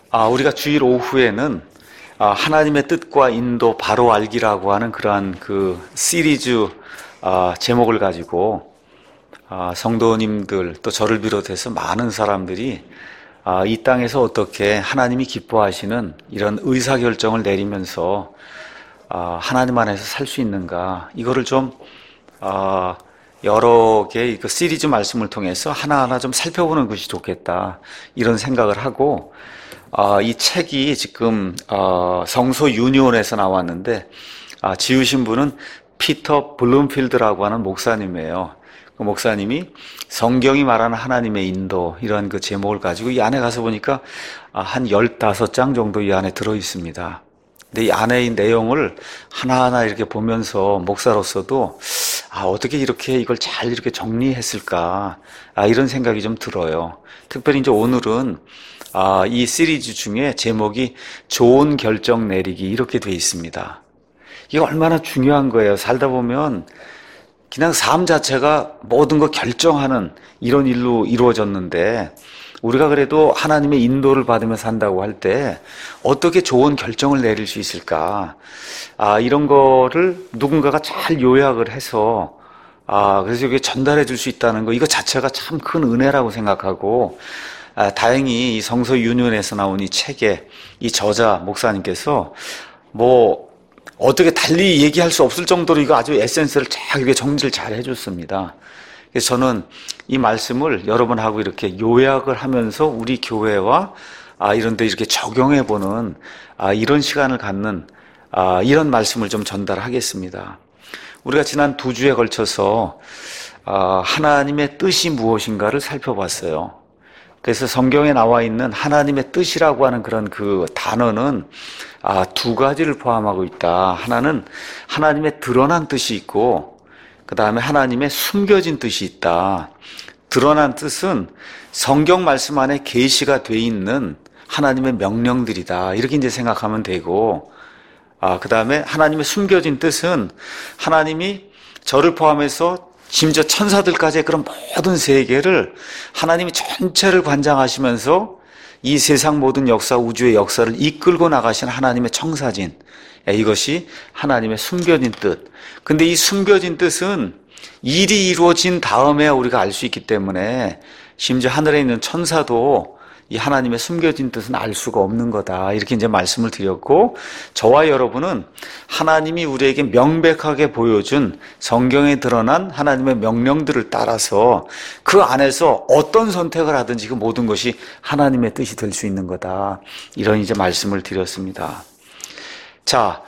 우리가 주일 오후에는 하나님의 뜻과 인도 바로 알기라고 하는 그러한 그 시리즈 제목을 가지고 성도님들 또 저를 비롯해서 많은 사람들이 이 땅에서 어떻게 하나님이 기뻐하시는 이런 의사결정을 내리면서 하나님 안에서 살 수 있는가, 이거를 좀 여러 개의 그 시리즈 말씀을 통해서 하나하나 좀 살펴보는 것이 좋겠다, 이런 생각을 하고, 이 책이 지금 성서 유니온에서 나왔는데 지으신 분은 피터 블룸필드라고 하는 목사님이에요. 그 목사님이 성경이 말하는 하나님의 인도, 이런 그 제목을 가지고 이 안에 가서 보니까 한 15장 정도 이 안에 들어 있습니다. 근데 이 안의 내용을 하나하나 이렇게 보면서 목사로서도 어떻게 이렇게 이걸 잘 이렇게 정리했을까, 이런 생각이 좀 들어요. 특별히 이제 오늘은 이 시리즈 중에 제목이 좋은 결정 내리기, 이렇게 돼 있습니다. 이게 얼마나 중요한 거예요. 살다 보면 그냥 삶 자체가 모든 거 결정하는 이런 일로 이루어졌는데, 우리가 그래도 하나님의 인도를 받으며 산다고 할 때 어떻게 좋은 결정을 내릴 수 있을까, 이런 거를 누군가가 잘 요약을 해서 그래서 이게 전달해 줄 수 있다는 거, 이거 자체가 참 큰 은혜라고 생각하고, 다행히 이 성서 유니온에서 나온 이 책에 이 저자 목사님께서 어떻게 달리 얘기할 수 없을 정도로 이거 아주 에센스를 쫙 이렇게 정리를 잘 해줬습니다. 그래서 저는 이 말씀을 여러분하고 이렇게 요약을 하면서 우리 교회와 이런 데 이렇게 적용해보는 이런 시간을 갖는 이런 말씀을 좀 전달하겠습니다. 우리가 지난 2주에 걸쳐서 하나님의 뜻이 무엇인가를 살펴봤어요. 그래서 성경에 나와 있는 하나님의 뜻이라고 하는 그런 그 단어는 2가지를 포함하고 있다. 하나는 하나님의 드러난 뜻이 있고, 그 다음에 하나님의 숨겨진 뜻이 있다. 드러난 뜻은 성경 말씀 안에 계시가 돼 있는 하나님의 명령들이다, 이렇게 이제 생각하면 되고, 그 다음에 하나님의 숨겨진 뜻은 하나님이 저를 포함해서 심지어 천사들까지의 그런 모든 세계를 하나님이 전체를 관장하시면서 이 세상 모든 역사, 우주의 역사를 이끌고 나가신 하나님의 청사진, 이것이 하나님의 숨겨진 뜻. 근데 이 숨겨진 뜻은 일이 이루어진 다음에 우리가 알 수 있기 때문에 심지어 하늘에 있는 천사도 이 하나님의 숨겨진 뜻은 알 수가 없는 거다, 이렇게 이제 말씀을 드렸고, 저와 여러분은 하나님이 우리에게 명백하게 보여준 성경에 드러난 하나님의 명령들을 따라서 그 안에서 어떤 선택을 하든지 그 모든 것이 하나님의 뜻이 될 수 있는 거다, 이런 이제 말씀을 드렸습니다. 자,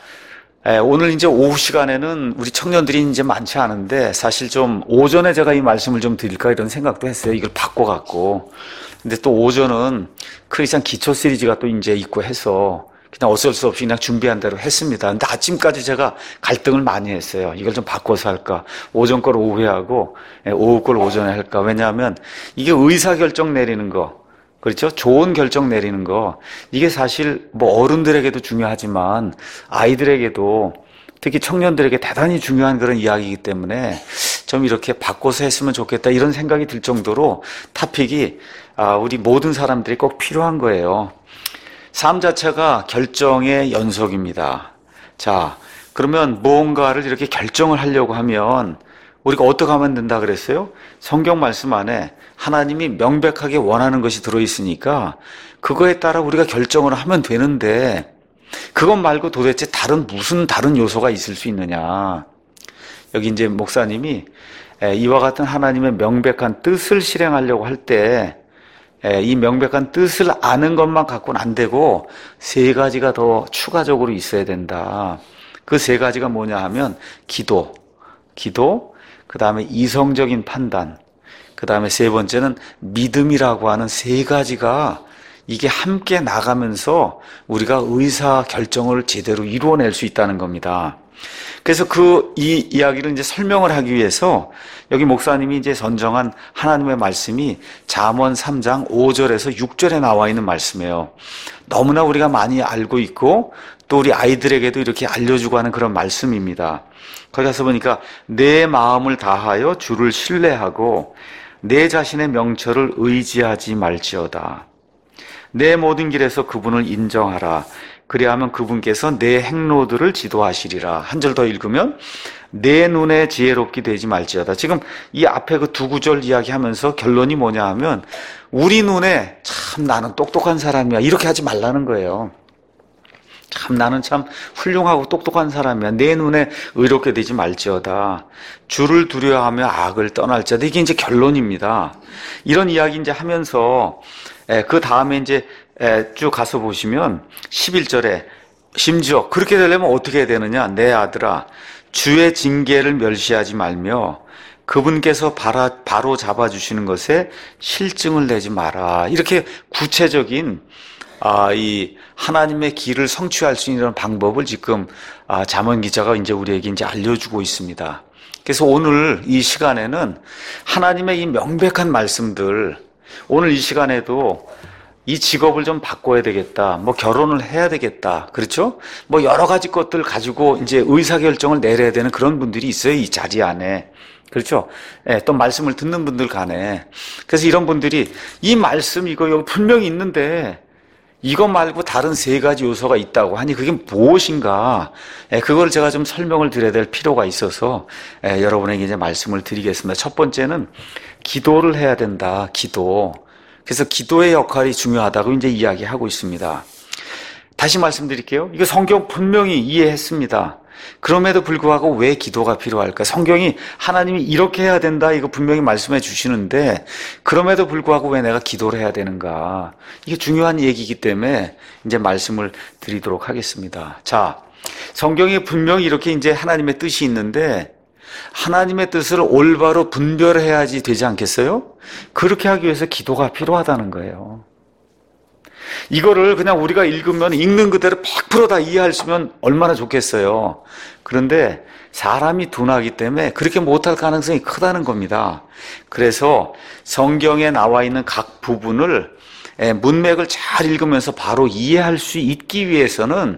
오늘 이제 오후 시간에는 우리 청년들이 이제 많지 않은데, 사실 좀 오전에 제가 이 말씀을 좀 드릴까 이런 생각도 했어요. 이걸 바꿔갖고. 근데 또 오전은 크리스찬 기초 시리즈가 또 이제 있고 해서 그냥 어쩔 수 없이 그냥 준비한 대로 했습니다. 근데 아침까지 제가 갈등을 많이 했어요. 이걸 좀 바꿔서 할까? 오전 걸 오후에 하고, 오후 걸 오전에 할까? 왜냐하면 이게 의사결정 내리는 거, 그렇죠? 좋은 결정 내리는 거, 이게 사실 어른들에게도 중요하지만 아이들에게도, 특히 청년들에게 대단히 중요한 그런 이야기이기 때문에 좀 이렇게 바꿔서 했으면 좋겠다, 이런 생각이 들 정도로 토픽이 우리 모든 사람들이 꼭 필요한 거예요. 삶 자체가 결정의 연속입니다. 자, 그러면 무언가를 이렇게 결정을 하려고 하면 우리가 어떻게 하면 된다 그랬어요? 성경 말씀 안에 하나님이 명백하게 원하는 것이 들어있으니까 그거에 따라 우리가 결정을 하면 되는데, 그것 말고 도대체 무슨 다른 요소가 있을 수 있느냐. 여기 이제 목사님이 이와 같은 하나님의 명백한 뜻을 실행하려고 할 때 이 명백한 뜻을 아는 것만 갖고는 안 되고 3가지가 더 추가적으로 있어야 된다. 그 3가지가 뭐냐 하면 기도, 그 다음에 이성적인 판단, 그 다음에 3번째는 믿음이라고 하는 3가지가 이게 함께 나가면서 우리가 의사 결정을 제대로 이루어낼 수 있다는 겁니다. 그래서 이 이야기를 이제 설명을 하기 위해서 여기 목사님이 이제 선정한 하나님의 말씀이 잠언 3장 5절에서 6절에 나와 있는 말씀이에요. 너무나 우리가 많이 알고 있고 또 우리 아이들에게도 이렇게 알려주고 하는 그런 말씀입니다. 거기 가서 보니까 내 마음을 다하여 주를 신뢰하고 내 자신의 명철을 의지하지 말지어다. 내 모든 길에서 그분을 인정하라. 그리하면 그분께서 내 행로들을 지도하시리라. 한 절 더 읽으면 내 눈에 지혜롭게 되지 말지어다. 지금 이 앞에 그 두 구절 이야기하면서 결론이 뭐냐 하면 우리 눈에 참 나는 똑똑한 사람이야 이렇게 하지 말라는 거예요. 참 나는 참 훌륭하고 똑똑한 사람이야. 내 눈에 의롭게 되지 말지어다. 주를 두려워하며 악을 떠날지어다. 이게 이제 결론입니다. 이런 이야기 이제 하면서 그 다음에 이제 쭉 가서 보시면 11절에 심지어 그렇게 되려면 어떻게 해야 되느냐? 내 아들아 주의 징계를 멸시하지 말며 그분께서 바로 잡아주시는 것에 실증을 내지 마라. 이렇게 구체적인 이 하나님의 길을 성취할 수 있는 방법을 지금 잠언 기자가 이제 우리에게 이제 알려주고 있습니다. 그래서 오늘 이 시간에는 하나님의 이 명백한 말씀들, 오늘 이 시간에도 이 직업을 좀 바꿔야 되겠다. 뭐 결혼을 해야 되겠다. 그렇죠? 뭐 여러 가지 것들 가지고 이제 의사결정을 내려야 되는 그런 분들이 있어요. 이 자리 안에. 그렇죠? 또 말씀을 듣는 분들 간에. 그래서 이런 분들이 이 말씀 이거 여기 분명히 있는데 이것 말고 다른 세 가지 요소가 있다고 하니 그게 무엇인가? 그걸 제가 좀 설명을 드려야 될 필요가 있어서 여러분에게 이제 말씀을 드리겠습니다. 첫 번째는 기도를 해야 된다. 기도. 그래서 기도의 역할이 중요하다고 이제 이야기하고 있습니다. 다시 말씀드릴게요. 이거 성경 분명히 이해했습니다. 그럼에도 불구하고 왜 기도가 필요할까? 성경이 하나님이 이렇게 해야 된다 이거 분명히 말씀해 주시는데 그럼에도 불구하고 왜 내가 기도를 해야 되는가? 이게 중요한 얘기이기 때문에 이제 말씀을 드리도록 하겠습니다. 자, 성경에 분명히 이렇게 이제 하나님의 뜻이 있는데 하나님의 뜻을 올바로 분별해야지 되지 않겠어요? 그렇게 하기 위해서 기도가 필요하다는 거예요. 이거를 그냥 우리가 읽으면 읽는 그대로 100% 다 이해할 수 있으면 얼마나 좋겠어요. 그런데 사람이 둔하기 때문에 그렇게 못할 가능성이 크다는 겁니다. 그래서 성경에 나와 있는 각 부분을 문맥을 잘 읽으면서 바로 이해할 수 있기 위해서는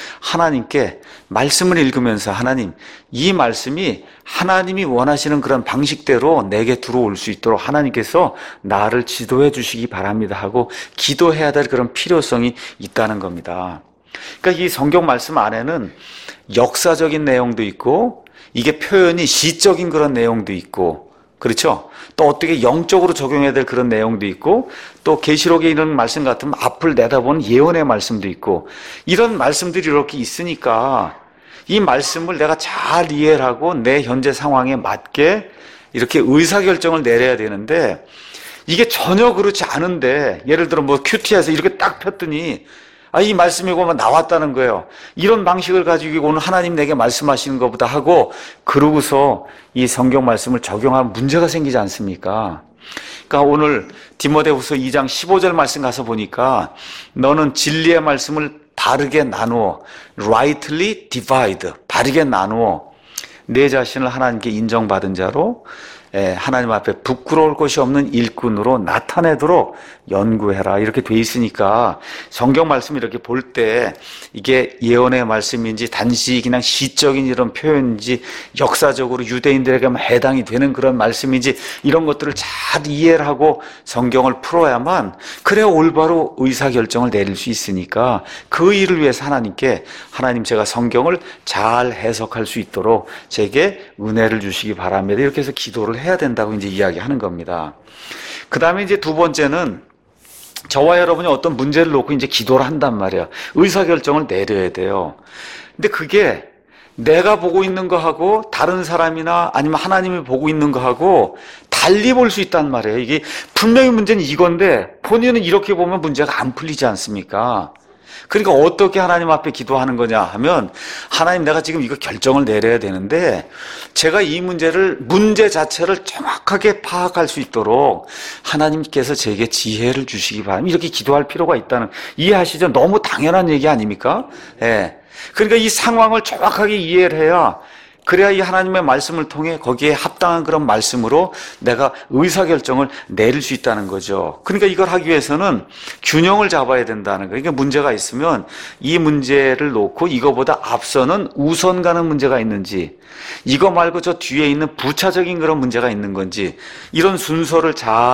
하나님께 말씀을 읽으면서 하나님, 이 말씀이 하나님이 원하시는 그런 방식대로 내게 들어올 수 있도록 하나님께서 나를 지도해 주시기 바랍니다 하고 기도해야 될 그런 필요성이 있다는 겁니다. 그러니까 이 성경 말씀 안에는 역사적인 내용도 있고 이게 표현이 시적인 그런 내용도 있고 그렇죠? 또 어떻게 영적으로 적용해야 될 그런 내용도 있고 또 계시록에 있는 말씀 같으면 앞을 내다보는 예언의 말씀도 있고 이런 말씀들이 이렇게 있으니까 이 말씀을 내가 잘 이해를 하고 내 현재 상황에 맞게 이렇게 의사결정을 내려야 되는데 이게 전혀 그렇지 않은데 예를 들어 뭐 큐티에서 이렇게 딱 폈더니 이 말씀이 보면 나왔다는 거예요. 이런 방식을 가지고 오늘 하나님 내게 말씀하시는 것보다 하고 그러고서 이 성경 말씀을 적용하면 문제가 생기지 않습니까? 그러니까 오늘 디모데후서 2장 15절 말씀 가서 보니까 너는 진리의 말씀을 바르게 나누어 rightly divide 바르게 나누어 내 자신을 하나님께 인정받은 자로 하나님 앞에 부끄러울 것이 없는 일꾼으로 나타내도록 연구해라 이렇게 돼 있으니까 성경 말씀 이렇게 볼 때 이게 예언의 말씀인지 단지 그냥 시적인 이런 표현인지 역사적으로 유대인들에게만 해당이 되는 그런 말씀인지 이런 것들을 잘 이해를 하고 성경을 풀어야만 그래야 올바로 의사결정을 내릴 수 있으니까 그 일을 위해서 하나님께 하나님 제가 성경을 잘 해석할 수 있도록 제게 은혜를 주시기 바랍니다 이렇게 해서 기도를 해야 된다고 이제 이야기하는 겁니다. 그 다음에 이제 두 번째는 저와 여러분이 어떤 문제를 놓고 이제 기도를 한단 말이에요. 의사결정을 내려야 돼요. 근데 그게 내가 보고 있는 거하고 다른 사람이나 아니면 하나님이 보고 있는 거하고 달리 볼 수 있단 말이에요. 이게 분명히 문제는 이건데 본인은 이렇게 보면 문제가 안 풀리지 않습니까? 그러니까 어떻게 하나님 앞에 기도하는 거냐 하면 하나님 내가 지금 이거 결정을 내려야 되는데 제가 이 문제 자체를 정확하게 파악할 수 있도록 하나님께서 제게 지혜를 주시기 바랍니다. 이렇게 기도할 필요가 있다는 이해하시죠? 너무 당연한 얘기 아닙니까? 예. 그러니까 이 상황을 정확하게 이해를 해야 그래야 이 하나님의 말씀을 통해 거기에 합당한 그런 말씀으로 내가 의사결정을 내릴 수 있다는 거죠. 그러니까 이걸 하기 위해서는 균형을 잡아야 된다는 거예요. 그러니까 문제가 있으면 이 문제를 놓고 이거보다 앞서는 우선 가는 문제가 있는지 이거 말고 저 뒤에 있는 부차적인 그런 문제가 있는 건지 이런 순서를 잘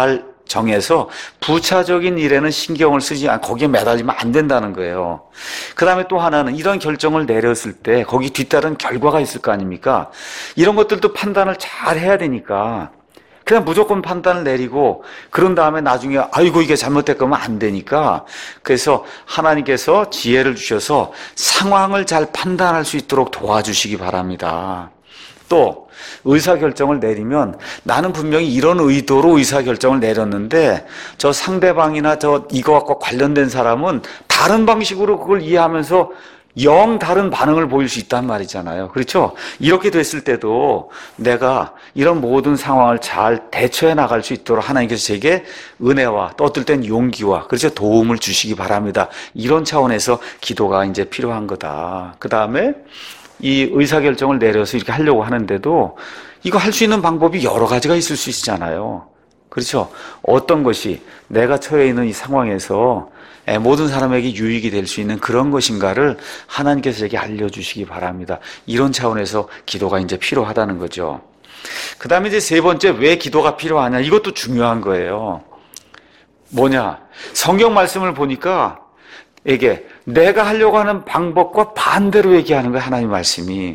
정해서 부차적인 일에는 신경을 쓰지 않고 거기에 매달리면 안 된다는 거예요. 그 다음에 또 하나는 이런 결정을 내렸을 때 거기 뒤따른 결과가 있을 거 아닙니까? 이런 것들도 판단을 잘 해야 되니까 그냥 무조건 판단을 내리고 그런 다음에 나중에 아이고 이게 잘못됐거면 안 되니까 그래서 하나님께서 지혜를 주셔서 상황을 잘 판단할 수 있도록 도와주시기 바랍니다. 또 의사결정을 내리면 나는 분명히 이런 의도로 의사결정을 내렸는데 저 상대방이나 저 이거와 관련된 사람은 다른 방식으로 그걸 이해하면서 영 다른 반응을 보일 수 있단 말이잖아요. 그렇죠? 이렇게 됐을 때도 내가 이런 모든 상황을 잘 대처해 나갈 수 있도록 하나님께서 제게 은혜와 또 어떨 땐 용기와 그래서 도움을 주시기 바랍니다. 이런 차원에서 기도가 이제 필요한 거다. 그 다음에 이 의사결정을 내려서 이렇게 하려고 하는데도 이거 할 수 있는 방법이 여러 가지가 있을 수 있잖아요. 그렇죠? 어떤 것이 내가 처해 있는 이 상황에서 모든 사람에게 유익이 될 수 있는 그런 것인가를 하나님께서 제게 알려주시기 바랍니다. 이런 차원에서 기도가 이제 필요하다는 거죠. 그 다음에 이제 세 번째, 왜 기도가 필요하냐? 이것도 중요한 거예요. 뭐냐? 성경 말씀을 보니까 이게 내가 하려고 하는 방법과 반대로 얘기하는 거예요. 하나님 말씀이.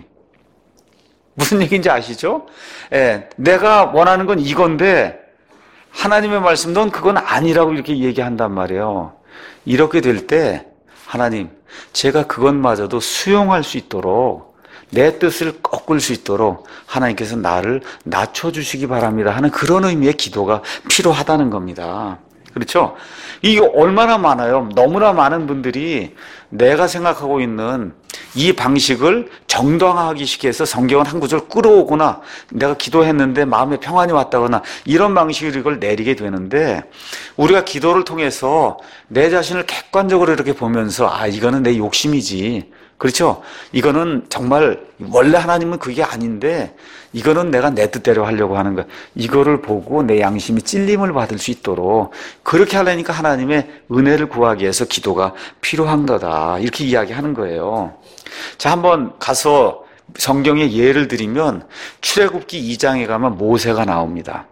무슨 얘기인지 아시죠? 내가 원하는 건 이건데 하나님의 말씀 넌 그건 아니라고 이렇게 얘기한단 말이에요. 이렇게 될 때 하나님 제가 그것마저도 수용할 수 있도록 내 뜻을 꺾을 수 있도록 하나님께서 나를 낮춰주시기 바랍니다 하는 그런 의미의 기도가 필요하다는 겁니다. 그렇죠? 이게 얼마나 많아요. 너무나 많은 분들이 내가 생각하고 있는 이 방식을 정당화하기 위해서 성경을 한 구절 끌어오거나 내가 기도했는데 마음에 평안이 왔다거나 이런 방식으로 이걸 내리게 되는데 우리가 기도를 통해서 내 자신을 객관적으로 이렇게 보면서 이거는 내 욕심이지. 그렇죠? 이거는 정말 원래 하나님은 그게 아닌데 이거는 내가 내 뜻대로 하려고 하는 거야. 이거를 보고 내 양심이 찔림을 받을 수 있도록 그렇게 하려니까 하나님의 은혜를 구하기 위해서 기도가 필요한 거다. 이렇게 이야기하는 거예요. 자, 한번 가서 성경의 예를 들면 출애굽기 2장에 가면 모세가 나옵니다.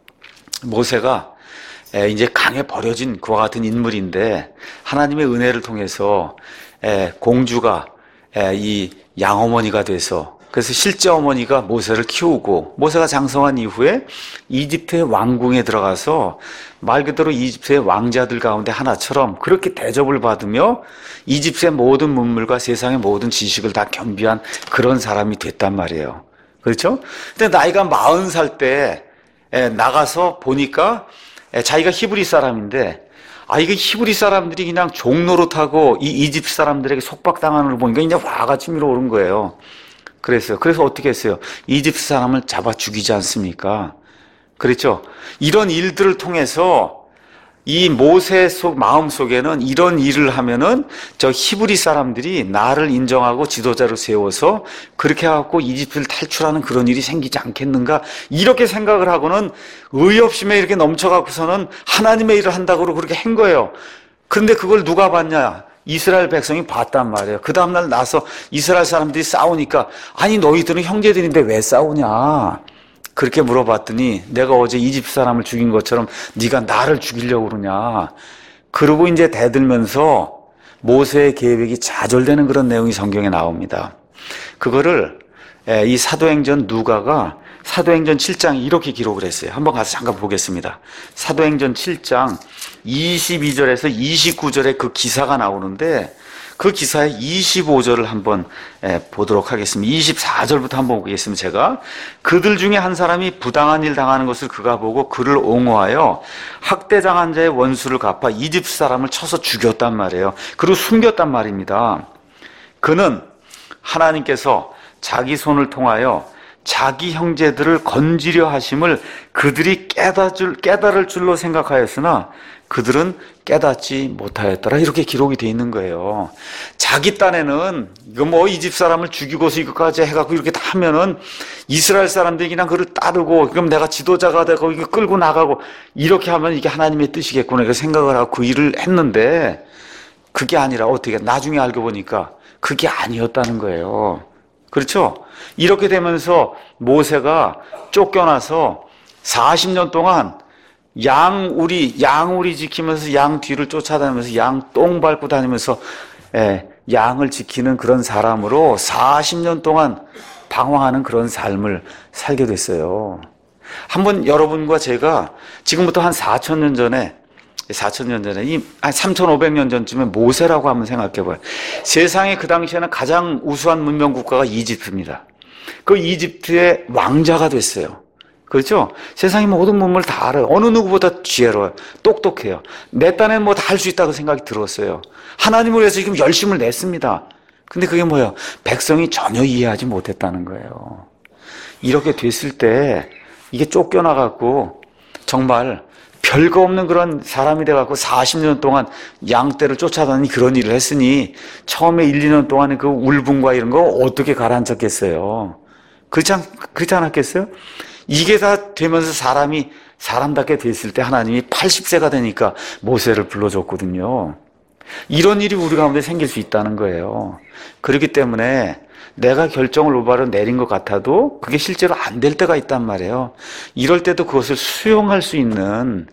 모세가 이제 강에 버려진 그와 같은 인물인데 하나님의 은혜를 통해서 공주가 이 양어머니가 돼서 그래서 실제 어머니가 모세를 키우고 모세가 장성한 이후에 이집트의 왕궁에 들어가서 말 그대로 이집트의 왕자들 가운데 하나처럼 그렇게 대접을 받으며 이집트의 모든 문물과 세상의 모든 지식을 다 겸비한 그런 사람이 됐단 말이에요. 그렇죠? 근데 나이가 40살 때 나가서 보니까 자기가 히브리 사람인데 이거 히브리 사람들이 그냥 종노릇하고 이 이집트 사람들에게 속박당하는 걸 보니까 이제 화가 치밀어 오른 거예요. 그래서 어떻게 했어요? 이집트 사람을 잡아 죽이지 않습니까? 그렇죠? 이런 일들을 통해서 이 모세 마음 속에는 이런 일을 하면은 저 히브리 사람들이 나를 인정하고 지도자로 세워서 그렇게 해갖고 이집트를 탈출하는 그런 일이 생기지 않겠는가? 이렇게 생각을 하고는 의협심에 이렇게 넘쳐갖고서는 하나님의 일을 한다고 그렇게 한 거예요. 그런데 그걸 누가 봤냐? 이스라엘 백성이 봤단 말이에요. 그 다음날 나서 이스라엘 사람들이 싸우니까 너희들은 형제들인데 왜 싸우냐? 그렇게 물어봤더니 내가 어제 이집트 사람을 죽인 것처럼 네가 나를 죽이려고 그러냐? 그러고 이제 대들면서 모세의 계획이 좌절되는 그런 내용이 성경에 나옵니다. 그거를 이 사도행전 누가가 사도행전 7장에 이렇게 기록을 했어요. 한번 가서 잠깐 보겠습니다. 사도행전 7장 22절에서 29절에 그 기사가 나오는데 그 기사의 25절을 한번 보도록 하겠습니다. 24절부터 한번 보겠습니다. 제가 그들 중에 한 사람이 부당한 일 당하는 것을 그가 보고 그를 옹호하여 학대당한 자의 원수를 갚아 이집트 사람을 쳐서 죽였단 말이에요. 그리고 숨겼단 말입니다. 그는 하나님께서 자기 손을 통하여 자기 형제들을 건지려 하심을 그들이 깨달을 줄로 생각하였으나 그들은 깨닫지 못하였더라. 이렇게 기록이 되어 있는 거예요. 자기 딴에는 이거 이집트 사람을 죽이고서 이것까지 해갖고 이렇게 다 하면은 이스라엘 사람들이 그냥 그를 따르고 그럼 내가 지도자가 되고 이거 끌고 나가고 이렇게 하면 이게 하나님의 뜻이겠구나 이렇게 생각을 하고 그 일을 했는데 그게 아니라 어떻게 나중에 알고 보니까 그게 아니었다는 거예요. 그렇죠? 이렇게 되면서 모세가 쫓겨나서 40년 동안 양우리 지키면서 양 뒤를 쫓아다니면서 양 똥 밟고 다니면서 양을 지키는 그런 사람으로 40년 동안 방황하는 그런 삶을 살게 됐어요. 한번 여러분과 제가 지금부터 한 4,000년 전에 한 3,500년 전쯤에 모세라고 한번 생각해 봐요. 세상에 그 당시에는 가장 우수한 문명 국가가 이집트입니다. 그 이집트의 왕자가 됐어요. 그렇죠? 세상의 모든 문물을 다 알아요. 어느 누구보다 지혜로워요. 똑똑해요. 내 딴에는 뭐 다 할 수 있다고 생각이 들었어요. 하나님을 위해서 지금 열심을 냈습니다. 근데 그게 뭐예요? 백성이 전혀 이해하지 못했다는 거예요. 이렇게 됐을 때 이게 쫓겨나갖고 정말 별거 없는 그런 사람이 돼갖고 40년 동안 양떼를 쫓아다니는 그런 일을 했으니 처음에 1, 2년 동안에 그 울분과 이런 거 어떻게 가라앉혔겠어요? 그렇지 않았겠어요? 이게 다 되면서 사람이 사람답게 됐을 때 하나님이 80세가 되니까 모세를 불러줬거든요. 이런 일이 우리 가운데 생길 수 있다는 거예요. 그렇기 때문에 내가 결정을 올바로 내린 것 같아도 그게 실제로 안 될 때가 있단 말이에요. 이럴 때도 그것을 수용할 수 있는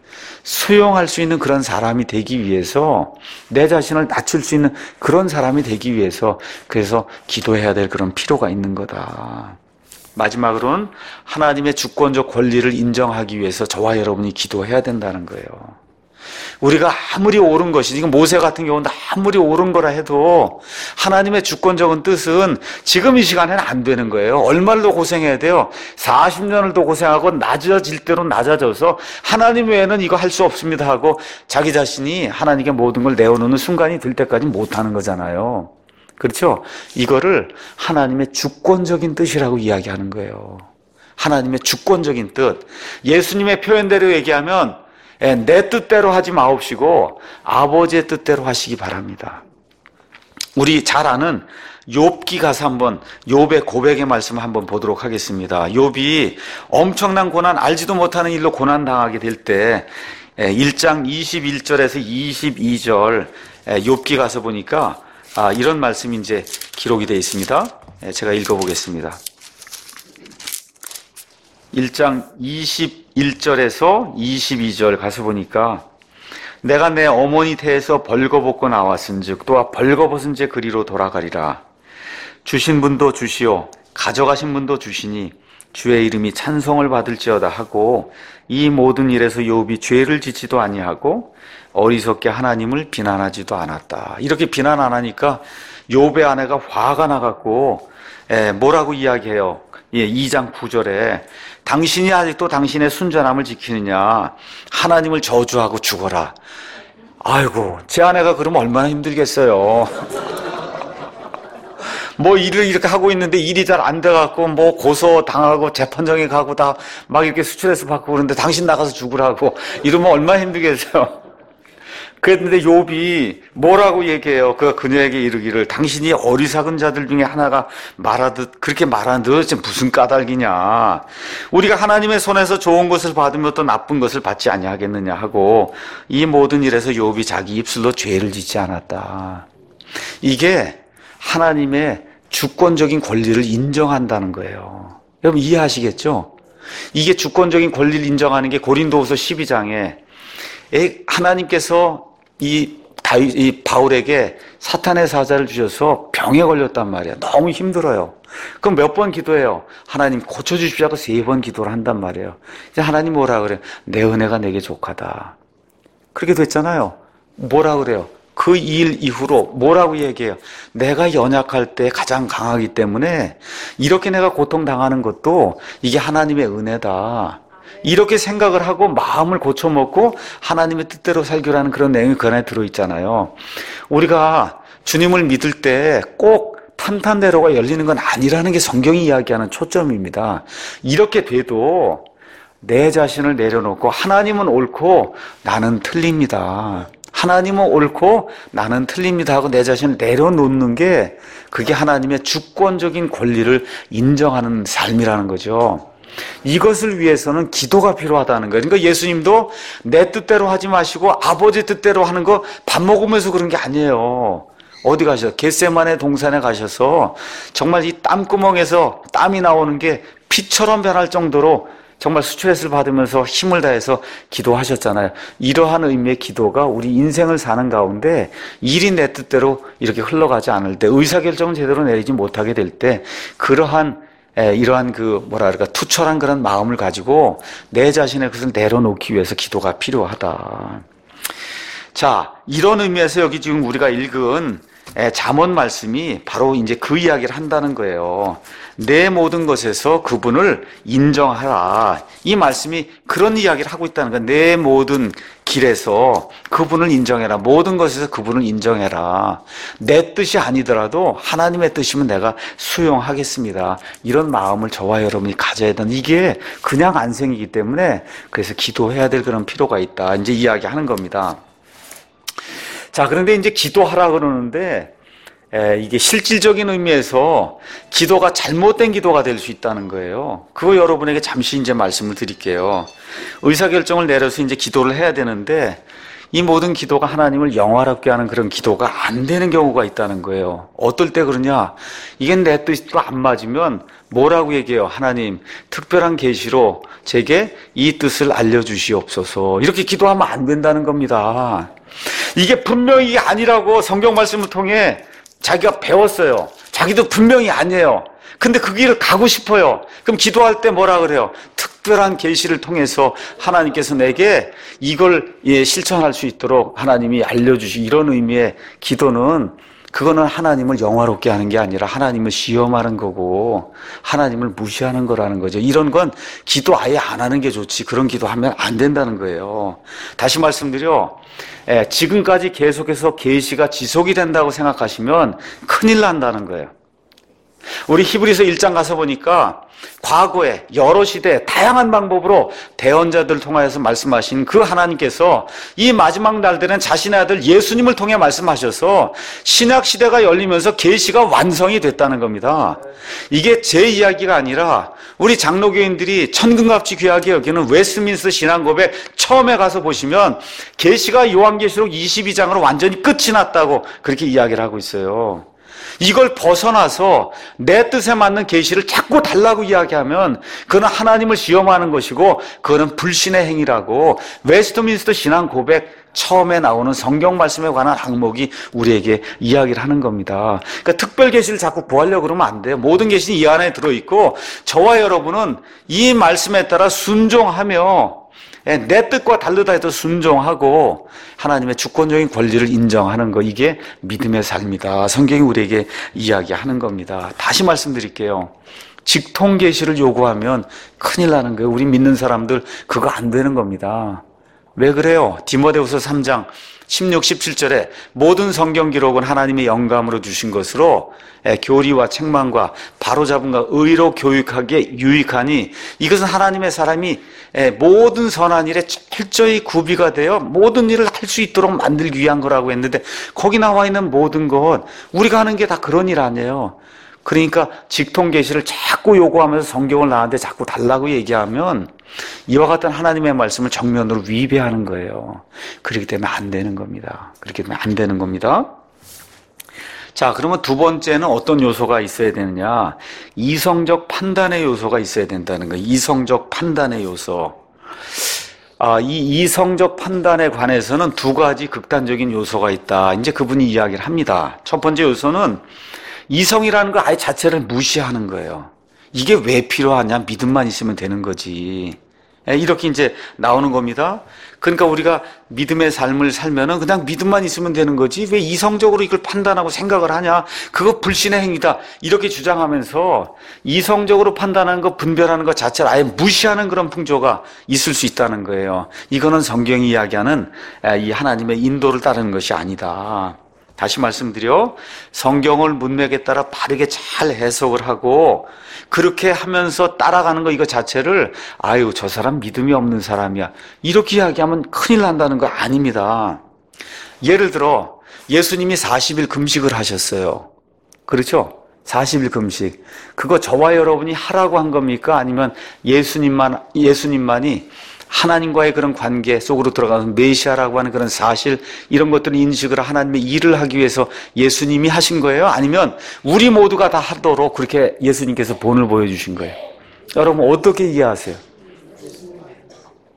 그런 사람이 되기 위해서, 내 자신을 낮출 수 있는 그런 사람이 되기 위해서, 그래서 기도해야 될 그런 필요가 있는 거다. 마지막으로는 하나님의 주권적 권리를 인정하기 위해서 저와 여러분이 기도해야 된다는 거예요. 우리가 아무리 옳은 것이, 지금 모세 같은 경우는 아무리 옳은 거라 해도 하나님의 주권적인 뜻은 지금 이 시간에는 안 되는 거예요. 얼마를 더 고생해야 돼요? 40년을 더 고생하고 낮아질 대로 낮아져서 하나님 외에는 이거 할 수 없습니다 하고 자기 자신이 하나님께 모든 걸 내어놓는 순간이 될 때까지 못하는 거잖아요. 그렇죠? 이거를 하나님의 주권적인 뜻이라고 이야기하는 거예요. 하나님의 주권적인 뜻. 예수님의 표현대로 얘기하면 내 뜻대로 하지 마옵시고 아버지의 뜻대로 하시기 바랍니다. 우리 잘 아는 욥기 가서 한번 욥의 고백의 말씀을 한번 보도록 하겠습니다. 욥이 엄청난 고난, 알지도 못하는 일로 고난 당하게 될 때 1장 21절에서 22절 욥기 가서 보니까 이런 말씀이 이제 기록이 되어 있습니다. 제가 읽어보겠습니다. 1장 21절에서 22절 가서 보니까 내가 내 어머니 태에서 벌거벗고 나왔은즉 또한 벌거벗은 제 그리로 돌아가리라. 주신 분도 주시오 가져가신 분도 주시니 주의 이름이 찬송을 받을지어다 하고 이 모든 일에서 욥이 죄를 짓지도 아니하고 어리석게 하나님을 비난하지도 않았다. 이렇게 비난 안 하니까 욥의 아내가 화가 나갖고 뭐라고 이야기해요? 2장 9절에 당신이 아직도 당신의 순전함을 지키느냐? 하나님을 저주하고 죽어라. 아이고, 제 아내가 그러면 얼마나 힘들겠어요. 뭐 일을 이렇게 하고 있는데 일이 잘 안 돼갖고 뭐 고소 당하고 재판정에 가고 다 막 이렇게 스트레스 받고 그러는데 당신 나가서 죽으라고 이러면 얼마나 힘들겠어요. 그랬는데 욥이 뭐라고 얘기해요? 그녀에게 이르기를 당신이 어리석은 자들 중에 하나가 말하듯 그렇게 말하듯 무슨 까닭이냐? 우리가 하나님의 손에서 좋은 것을 받으면 또 나쁜 것을 받지 아니하겠느냐 하고 이 모든 일에서 욥이 자기 입술로 죄를 짓지 않았다. 이게 하나님의 주권적인 권리를 인정한다는 거예요. 여러분 이해하시겠죠? 이게 주권적인 권리를 인정하는 게 고린도후서 12장에 하나님께서 이 바울에게 사탄의 사자를 주셔서 병에 걸렸단 말이야. 너무 힘들어요. 그럼 몇 번 기도해요? 하나님 고쳐주십시오 하고 3번 기도를 한단 말이에요. 이제 하나님 뭐라 그래요? 내 은혜가 내게 족하다. 그렇게 됐잖아요. 뭐라 그래요? 그 일 이후로 뭐라고 얘기해요? 내가 연약할 때 가장 강하기 때문에 이렇게 내가 고통당하는 것도 이게 하나님의 은혜다. 이렇게 생각을 하고 마음을 고쳐먹고 하나님의 뜻대로 살기라는 그런 내용이 그 안에 들어있잖아요. 우리가 주님을 믿을 때 꼭 탄탄대로가 열리는 건 아니라는 게 성경이 이야기하는 초점입니다. 이렇게 돼도 내 자신을 내려놓고 하나님은 옳고 나는 틀립니다. 하나님은 옳고 나는 틀립니다 하고 내 자신을 내려놓는 게 그게 하나님의 주권적인 권리를 인정하는 삶이라는 거죠. 이것을 위해서는 기도가 필요하다는 거예요. 그러니까 예수님도 내 뜻대로 하지 마시고 아버지 뜻대로 하는 거 밥 먹으면서 그런 게 아니에요. 어디 가셔서 겟세마네 동산에 가셔서 정말 이 땀구멍에서 땀이 나오는 게 피처럼 변할 정도로 정말 스트레스를 받으면서 힘을 다해서 기도하셨잖아요. 이러한 의미의 기도가 우리 인생을 사는 가운데 일이 내 뜻대로 이렇게 흘러가지 않을 때, 의사결정을 제대로 내리지 못하게 될 때, 이러한 투철한 그런 마음을 가지고 내 자신의 것을 내려놓기 위해서 기도가 필요하다. 자, 이런 의미에서 여기 지금 우리가 읽은 잠언 말씀이 바로 이제 그 이야기를 한다는 거예요. 내 모든 것에서 그분을 인정하라. 이 말씀이 그런 이야기를 하고 있다는 거예요. 내 모든 길에서 그분을 인정해라. 모든 것에서 그분을 인정해라. 내 뜻이 아니더라도 하나님의 뜻이면 내가 수용하겠습니다. 이런 마음을 저와 여러분이 가져야 되는, 이게 그냥 안 생기기 때문에 그래서 기도해야 될 그런 필요가 있다. 이제 이야기하는 겁니다. 자, 그런데 이제 기도하라 그러는데, 이게 실질적인 의미에서 기도가 잘못된 기도가 될 수 있다는 거예요. 그거 여러분에게 잠시 이제 말씀을 드릴게요. 의사결정을 내려서 이제 기도를 해야 되는데, 이 모든 기도가 하나님을 영화롭게 하는 그런 기도가 안 되는 경우가 있다는 거예요. 어떨 때 그러냐? 이게 내 뜻과 안 맞으면 뭐라고 얘기해요? 하나님, 특별한 계시로 제게 이 뜻을 알려주시옵소서. 이렇게 기도하면 안 된다는 겁니다. 이게 분명히 아니라고 성경 말씀을 통해 자기가 배웠어요. 자기도 분명히 아니에요. 근데 그 길을 가고 싶어요. 그럼 기도할 때 뭐라 그래요? 특별한 계시를 통해서 하나님께서 내게 이걸 실천할 수 있도록 하나님이 알려주시, 이런 의미의 기도는, 그거는 하나님을 영화롭게 하는 게 아니라 하나님을 시험하는 거고 하나님을 무시하는 거라는 거죠. 이런 건 기도 아예 안 하는 게 좋지, 그런 기도하면 안 된다는 거예요. 다시 말씀드려, 지금까지 계속해서 계시가 지속이 된다고 생각하시면 큰일 난다는 거예요. 우리 히브리서 1장 가서 보니까 과거에 여러 시대 다양한 방법으로 대언자들을 통하여서 말씀하신 그 하나님께서 이 마지막 날들은 자신의 아들 예수님을 통해 말씀하셔서 신약 시대가 열리면서 계시가 완성이 됐다는 겁니다. 이게 제 이야기가 아니라 우리 장로교인들이 천근갑지 귀하게 여기는 웨스트민스터 신앙고백 처음에 가서 보시면 계시가 요한계시록 22장으로 완전히 끝이 났다고 그렇게 이야기를 하고 있어요. 이걸 벗어나서 내 뜻에 맞는 계시를 자꾸 달라고 이야기하면 그건 하나님을 시험하는 것이고 그거는 불신의 행위라고 웨스트민스터 신앙 고백 처음에 나오는 성경 말씀에 관한 항목이 우리에게 이야기를 하는 겁니다. 그러니까 특별 계시를 자꾸 구하려고 그러면 안 돼요. 모든 계시는 이 안에 들어있고 저와 여러분은 이 말씀에 따라 순종하며 내 뜻과 다르다 해도 순종하고 하나님의 주권적인 권리를 인정하는 거, 이게 믿음의 삶이다. 성경이 우리에게 이야기하는 겁니다. 다시 말씀드릴게요. 직통 계시를 요구하면 큰일 나는 거예요. 우리 믿는 사람들 그거 안 되는 겁니다. 왜 그래요? 디모데후서 3장 16, 17절에 모든 성경 기록은 하나님의 영감으로 주신 것으로 교리와 책망과 바로잡음과 의로 교육하기에 유익하니 이것은 하나님의 사람이 모든 선한 일에 철저히 구비가 되어 모든 일을 할 수 있도록 만들기 위한 거라고 했는데 거기 나와 있는 모든 것 우리가 하는 게 다 그런 일 아니에요. 그러니까 직통 계시를 자꾸 요구하면서 성경을 나한테 자꾸 달라고 얘기하면 이와 같은 하나님의 말씀을 정면으로 위배하는 거예요. 그렇기 때문에 안 되는 겁니다. 그렇기 때문에 안 되는 겁니다. 자, 그러면 두 번째는 어떤 요소가 있어야 되느냐? 이성적 판단의 요소가 있어야 된다는 거예요. 이성적 판단의 요소. 이 이성적 판단에 관해서는 두 가지 극단적인 요소가 있다. 이제 그분이 이야기를 합니다. 첫 번째 요소는 이성이라는 거 아예 자체를 무시하는 거예요. 이게 왜 필요하냐? 믿음만 있으면 되는 거지. 이렇게 이제 나오는 겁니다. 그러니까 우리가 믿음의 삶을 살면은 그냥 믿음만 있으면 되는 거지. 왜 이성적으로 이걸 판단하고 생각을 하냐? 그거 불신의 행위다. 이렇게 주장하면서 이성적으로 판단하는 거, 분별하는 것 자체를 아예 무시하는 그런 풍조가 있을 수 있다는 거예요. 이거는 성경이 이야기하는 이 하나님의 인도를 따르는 것이 아니다. 다시 말씀드려, 성경을 문맥에 따라 바르게 잘 해석을 하고 그렇게 하면서 따라가는 거, 이거 자체를 아유 저 사람 믿음이 없는 사람이야 이렇게 이야기하면 큰일 난다는 거 아닙니다. 예를 들어 예수님이 40일 금식을 하셨어요. 그렇죠? 40일 금식. 그거 저와 여러분이 하라고 한 겁니까? 아니면 예수님만이 하나님과의 그런 관계 속으로 들어가서 메시아라고 하는 그런 사실, 이런 것들을 인식을 하나님의 일을 하기 위해서 예수님이 하신 거예요? 아니면 우리 모두가 다 하도록 그렇게 예수님께서 본을 보여주신 거예요? 여러분 어떻게 이해하세요?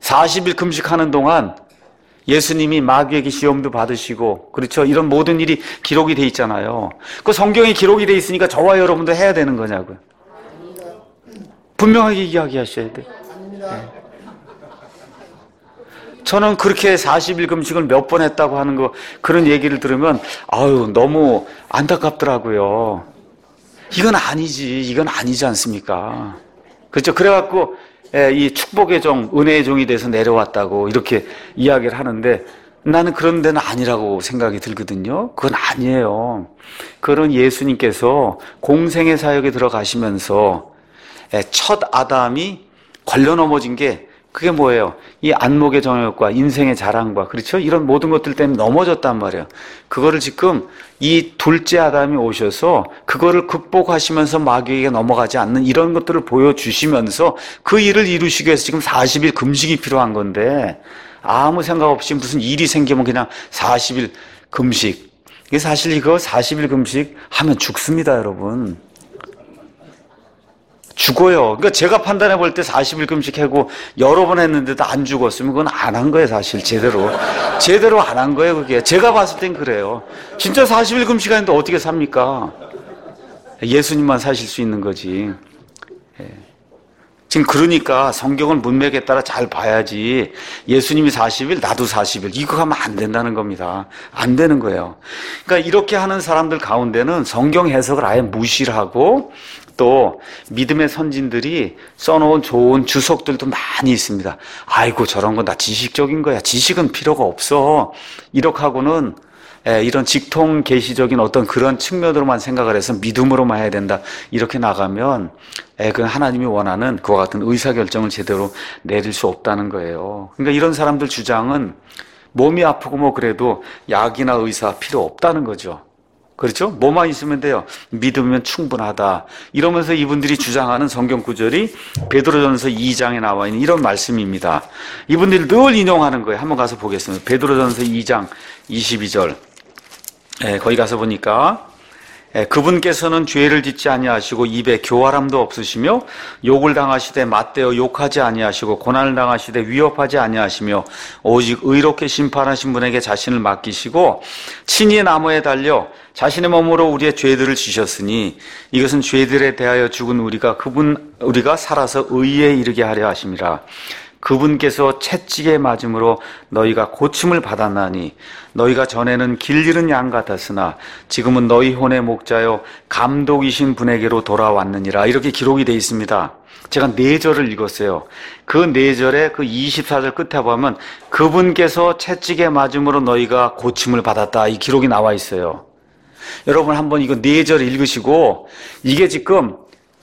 40일 금식하는 동안 예수님이 마귀에게 시험도 받으시고, 그렇죠? 이런 모든 일이 기록이 돼 있잖아요. 그 성경에 기록이 돼 있으니까 저와 여러분도 해야 되는 거냐고요. 분명하게 이야기하셔야 돼요. 네. 저는 그렇게 40일 금식을 몇 번 했다고 하는 거, 그런 얘기를 들으면 아유, 너무 안타깝더라고요. 이건 아니지 않습니까? 그렇죠? 그래갖고 이 축복의 종, 은혜의 종이 돼서 내려왔다고 이렇게 이야기를 하는데, 나는 그런 데는 아니라고 생각이 들거든요. 그건 아니에요. 그런 예수님께서 공생의 사역에 들어가시면서 첫 아담이 걸려 넘어진 게, 그게 뭐예요? 이 안목의 정욕과 인생의 자랑과, 그렇죠? 이런 모든 것들 때문에 넘어졌단 말이에요. 그거를 지금 이 둘째 아담이 오셔서 그거를 극복하시면서 마귀에게 넘어가지 않는 이런 것들을 보여주시면서 그 일을 이루시기 위해서 지금 40일 금식이 필요한 건데, 아무 생각 없이 무슨 일이 생기면 그냥 40일 금식. 이게 사실 이거 40일 금식 하면 죽습니다, 여러분. 죽어요. 그러니까 제가 판단해 볼 때 40일 금식하고 여러 번 했는데도 안 죽었으면 그건 안 한 거예요, 사실. 제대로 안 한 거예요, 그게. 제가 봤을 땐 그래요. 진짜 40일 금식하는데 어떻게 삽니까? 예수님만 사실 수 있는 거지. 지금 그러니까 성경은 문맥에 따라 잘 봐야지, 예수님이 40일, 나도 40일, 이거 하면 안 된다는 겁니다. 안 되는 거예요. 그러니까 이렇게 하는 사람들 가운데는 성경 해석을 아예 무시를 하고, 또 믿음의 선진들이 써놓은 좋은 주석들도 많이 있습니다. 아이고, 저런 건 다 지식적인 거야. 지식은 필요가 없어. 이렇게 하고는 이런 직통 계시적인 어떤 그런 측면으로만 생각을 해서 믿음으로만 해야 된다, 이렇게 나가면 그 하나님이 원하는 그와 같은 의사결정을 제대로 내릴 수 없다는 거예요. 그러니까 이런 사람들 주장은 몸이 아프고 뭐 그래도 약이나 의사 필요 없다는 거죠. 그렇죠? 뭐만 있으면 돼요. 믿으면 충분하다. 이러면서 이분들이 주장하는 성경 구절이 베드로전서 2장에 나와 있는 이런 말씀입니다. 이분들이 늘 인용하는 거예요. 한번 가서 보겠습니다. 베드로전서 2장 22절. 거기 가서 보니까 그분께서는 죄를 짓지 아니하시고 입에 교활함도 없으시며 욕을 당하시되 맞대어 욕하지 아니하시고 고난을 당하시되 위협하지 아니하시며 오직 의롭게 심판하신 분에게 자신을 맡기시고 친히 나무에 달려 자신의 몸으로 우리의 죄들을 지셨으니 이것은 죄들에 대하여 죽은 우리가 살아서 의에 이르게 하려 하심이라. 그분께서 채찍에 맞음으로 너희가 고침을 받았나니 너희가 전에는 길 잃은 양 같았으나 지금은 너희 혼의 목자여 감독이신 분에게로 돌아왔느니라. 이렇게 기록이 되어 있습니다. 제가 4절을 읽었어요. 그 4절에 그 24절 끝에 보면 그분께서 채찍에 맞음으로 너희가 고침을 받았다, 이 기록이 나와 있어요. 여러분 한번 이거 4절 읽으시고, 이게 지금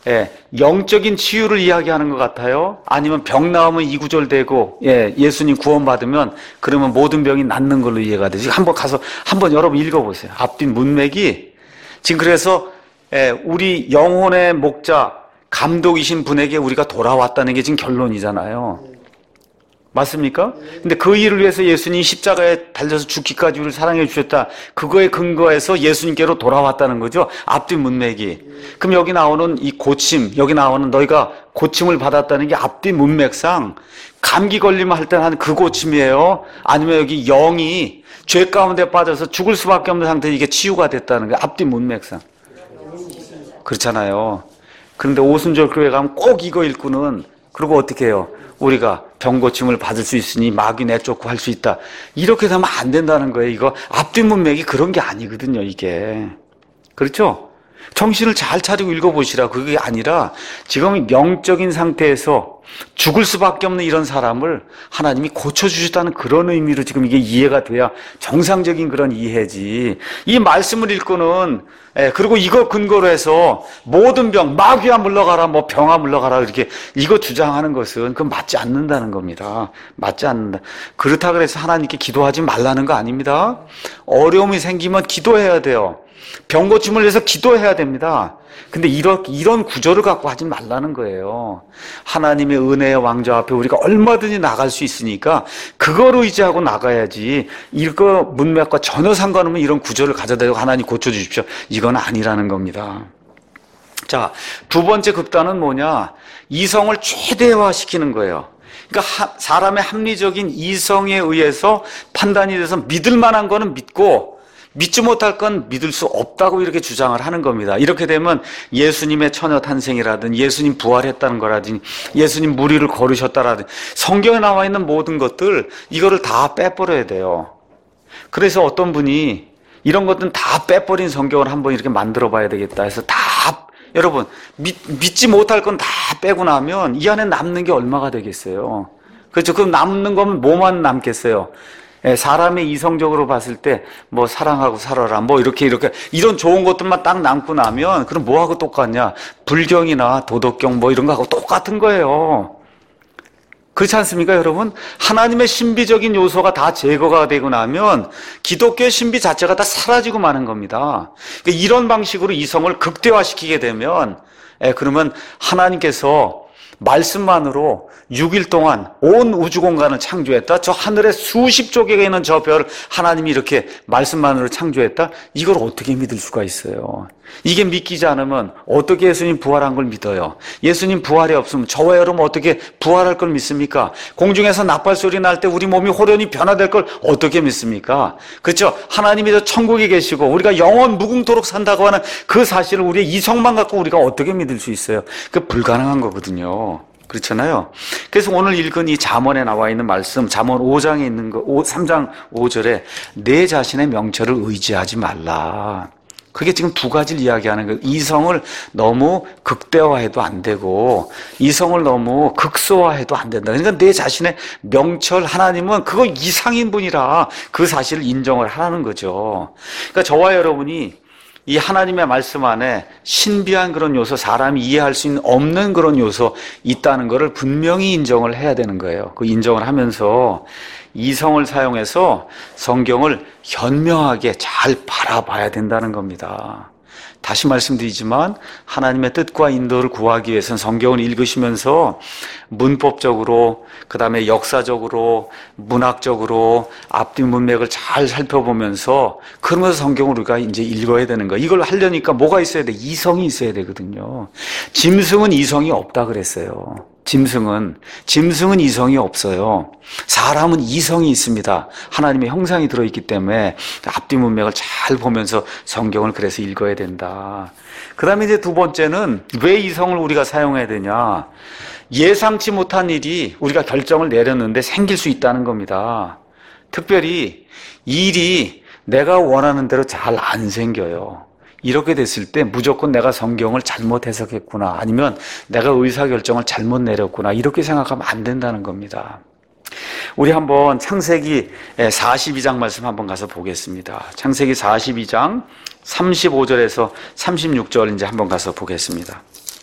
영적인 치유를 이야기하는 것 같아요? 아니면 병 나오면 2구절 되고, 예수님 구원받으면 그러면 모든 병이 낫는 걸로 이해가 되지? 한번 가서 한번 여러분 읽어보세요. 앞뒤 문맥이 지금, 그래서 우리 영혼의 목자 감독이신 분에게 우리가 돌아왔다는 게 지금 결론이잖아요. 맞습니까? 근데 그 일을 위해서 예수님이 십자가에 달려서 죽기까지 우리를 사랑해 주셨다, 그거에 근거해서 예수님께로 돌아왔다는 거죠. 앞뒤 문맥이. 그럼 여기 나오는 이 고침, 여기 나오는 너희가 고침을 받았다는 게 앞뒤 문맥상 감기 걸리면 할 때는 그 고침이에요? 아니면 여기 영이 죄 가운데 빠져서 죽을 수밖에 없는 상태에 이게 치유가 됐다는 게 앞뒤 문맥상. 그렇잖아요. 그런데 오순절 교회 가면 꼭 이거 읽고는, 그리고 어떻게 해요? 우리가 병고침을 받을 수 있으니 마귀 내쫓고 할 수 있다, 이렇게 하면 안 된다는 거예요. 이거 앞뒤 문맥이 그런 게 아니거든요, 이게. 그렇죠? 정신을 잘 차리고 읽어보시라. 그게 아니라 지금 영적인 상태에서 죽을 수밖에 없는 이런 사람을 하나님이 고쳐주셨다는 그런 의미로 지금 이게 이해가 돼야 정상적인 그런 이해지. 이 말씀을 읽고는, 그리고 이거 근거로 해서 모든 병, 마귀야 물러가라, 뭐 병아 물러가라, 이렇게 이거 주장하는 것은 그건 맞지 않는다는 겁니다. 맞지 않는다. 그렇다 그래서 하나님께 기도하지 말라는 거 아닙니다. 어려움이 생기면 기도해야 돼요. 병 고침을 위해서 기도해야 됩니다. 근데 이런 구조를 갖고 하지 말라는 거예요. 하나님의 은혜의 왕좌 앞에 우리가 얼마든지 나갈 수 있으니까 그거로 의지하고 나가야지, 이거 문맥과 전혀 상관없는 이런 구조를 가져다가 하나님 고쳐주십시오, 이건 아니라는 겁니다. 자, 두 번째 극단은 뭐냐? 이성을 최대화시키는 거예요. 그러니까 사람의 합리적인 이성에 의해서 판단이 돼서 믿을 만한 거는 믿고 믿지 못할 건 믿을 수 없다고 이렇게 주장을 하는 겁니다. 이렇게 되면 예수님의 처녀 탄생이라든지 예수님 부활했다는 거라든지 예수님 무리를 거르셨다라든지 성경에 나와 있는 모든 것들 이거를 다 빼버려야 돼요. 그래서 어떤 분이 이런 것들은 다 빼버린 성경을 한번 이렇게 만들어 봐야 되겠다 해서 다 여러분 믿지 못할 건 다 빼고 나면 이 안에 남는 게 얼마가 되겠어요. 그렇죠. 그럼 남는 거면 뭐만 남겠어요. 사람의 이성적으로 봤을 때 뭐 사랑하고 살아라 뭐 이렇게 이런 좋은 것들만 딱 남고 나면 그럼 뭐하고 똑같냐. 불경이나 도덕경 뭐 이런 거하고 똑같은 거예요. 그렇지 않습니까, 여러분? 하나님의 신비적인 요소가 다 제거가 되고 나면 기독교의 신비 자체가 다 사라지고 마는 겁니다. 그러니까 이런 방식으로 이성을 극대화시키게 되면 그러면 하나님께서 말씀만으로 6일 동안 온 우주 공간을 창조했다. 저 하늘에 수십 조개가 있는 저 별을 하나님이 이렇게 말씀만으로 창조했다. 이걸 어떻게 믿을 수가 있어요? 이게 믿기지 않으면 어떻게 예수님 부활한 걸 믿어요? 예수님 부활이 없으면 저와 여러분 어떻게 부활할 걸 믿습니까? 공중에서 나팔 소리 날 때 우리 몸이 호련히 변화될 걸 어떻게 믿습니까? 그렇죠? 하나님이 저 천국에 계시고 우리가 영원 무궁토록 산다고 하는 그 사실을 우리의 이성만 갖고 우리가 어떻게 믿을 수 있어요? 그 불가능한 거거든요. 그렇잖아요. 그래서 오늘 읽은 이 잠언에 나와 있는 말씀, 잠언 5장에 있는 거, 3장 5절에 내 자신의 명철을 의지하지 말라. 그게 지금 두 가지를 이야기하는 거예요. 이성을 너무 극대화해도 안 되고 이성을 너무 극소화해도 안 된다. 그러니까 내 자신의 명철, 하나님은 그거 이상인 분이라 그 사실을 인정을 하라는 거죠. 그러니까 저와 여러분이 이 하나님의 말씀 안에 신비한 그런 요소, 사람이 이해할 수 있는 없는 그런 요소 있다는 것을 분명히 인정을 해야 되는 거예요. 그 인정을 하면서 이성을 사용해서 성경을 현명하게 잘 바라봐야 된다는 겁니다. 다시 말씀드리지만 하나님의 뜻과 인도를 구하기 위해서는 성경을 읽으시면서 문법적으로, 그 다음에 역사적으로, 문학적으로 앞뒤 문맥을 잘 살펴보면서 그러면서 성경을 우리가 이제 읽어야 되는 거예요. 이걸 하려니까 뭐가 있어야 돼? 이성이 있어야 되거든요. 짐승은 이성이 없다 그랬어요. 짐승은 이성이 없어요. 사람은 이성이 있습니다. 하나님의 형상이 들어있기 때문에 앞뒤 문맥을 잘 보면서 성경을 그래서 읽어야 된다. 그 다음에 이제 두 번째는 왜 이성을 우리가 사용해야 되냐. 예상치 못한 일이 우리가 결정을 내렸는데 생길 수 있다는 겁니다. 특별히 일이 내가 원하는 대로 잘 안 생겨요. 이렇게 됐을 때 무조건 내가 성경을 잘못 해석했구나, 아니면 내가 의사결정을 잘못 내렸구나, 이렇게 생각하면 안 된다는 겁니다. 우리 한번 창세기 42장 말씀 한번 가서 보겠습니다. 창세기 42장 35절에서 36절 이제 한번 가서 보겠습니다.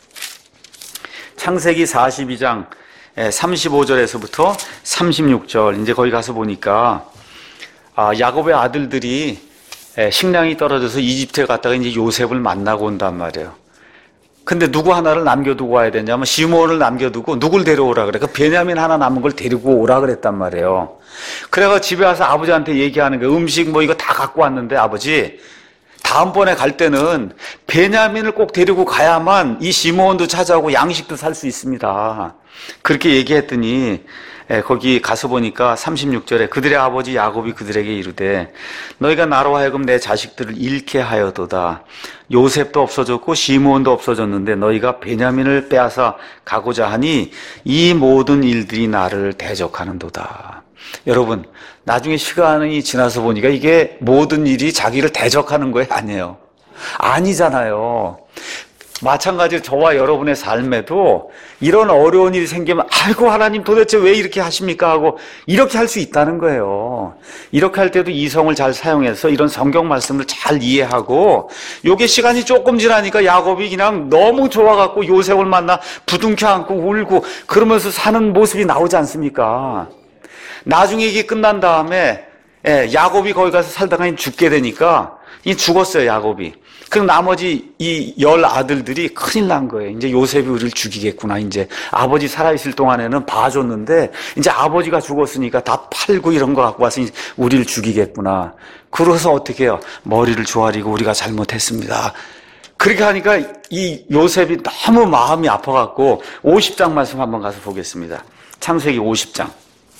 창세기 42장 35절에서부터 36절 이제 거기 가서 보니까 야곱의 아들들이 식량이 떨어져서 이집트에 갔다가 이제 요셉을 만나고 온단 말이에요. 근데 누구 하나를 남겨두고 와야 되냐면 시므온을 남겨두고 누굴 데려오라 그래. 그 베냐민 하나 남은 걸 데리고 오라 그랬단 말이에요. 그래가 집에 와서 아버지한테 얘기하는 거예요. 음식 뭐 이거 다 갖고 왔는데 아버지, 다음번에 갈 때는 베냐민을 꼭 데리고 가야만 이 시므온도 찾아오고 양식도 살 수 있습니다. 그렇게 얘기했더니 거기 가서 보니까 36절에 그들의 아버지 야곱이 그들에게 이르되 너희가 나로 하여금 내 자식들을 잃게 하여도다. 요셉도 없어졌고 시므온도 없어졌는데 너희가 베냐민을 빼앗아 가고자 하니 이 모든 일들이 나를 대적하는도다. 여러분, 나중에 시간이 지나서 보니까 이게 모든 일이 자기를 대적하는 거예요? 아니에요. 아니잖아요. 마찬가지로 저와 여러분의 삶에도 이런 어려운 일이 생기면 아이고 하나님 도대체 왜 이렇게 하십니까 하고 이렇게 할 수 있다는 거예요. 이렇게 할 때도 이성을 잘 사용해서 이런 성경 말씀을 잘 이해하고, 요게 시간이 조금 지나니까 야곱이 그냥 너무 좋아갖고 요셉을 만나 부둥켜 안고 울고 그러면서 사는 모습이 나오지 않습니까? 나중에 이게 끝난 다음에 야곱이 거기 가서 살다가 죽게 되니까 죽었어요, 야곱이. 그럼 나머지 이 10 아들들이 큰일 난 거예요. 이제 요셉이 우리를 죽이겠구나. 이제 아버지 살아있을 동안에는 봐줬는데 이제 아버지가 죽었으니까 다 팔고 이런 거 갖고 와서 우리를 죽이겠구나. 그래서 어떻게 해요? 머리를 조아리고 우리가 잘못했습니다. 그렇게 하니까 이 요셉이 너무 마음이 아파갖고 50장 말씀 한번 가서 보겠습니다. 창세기 50장.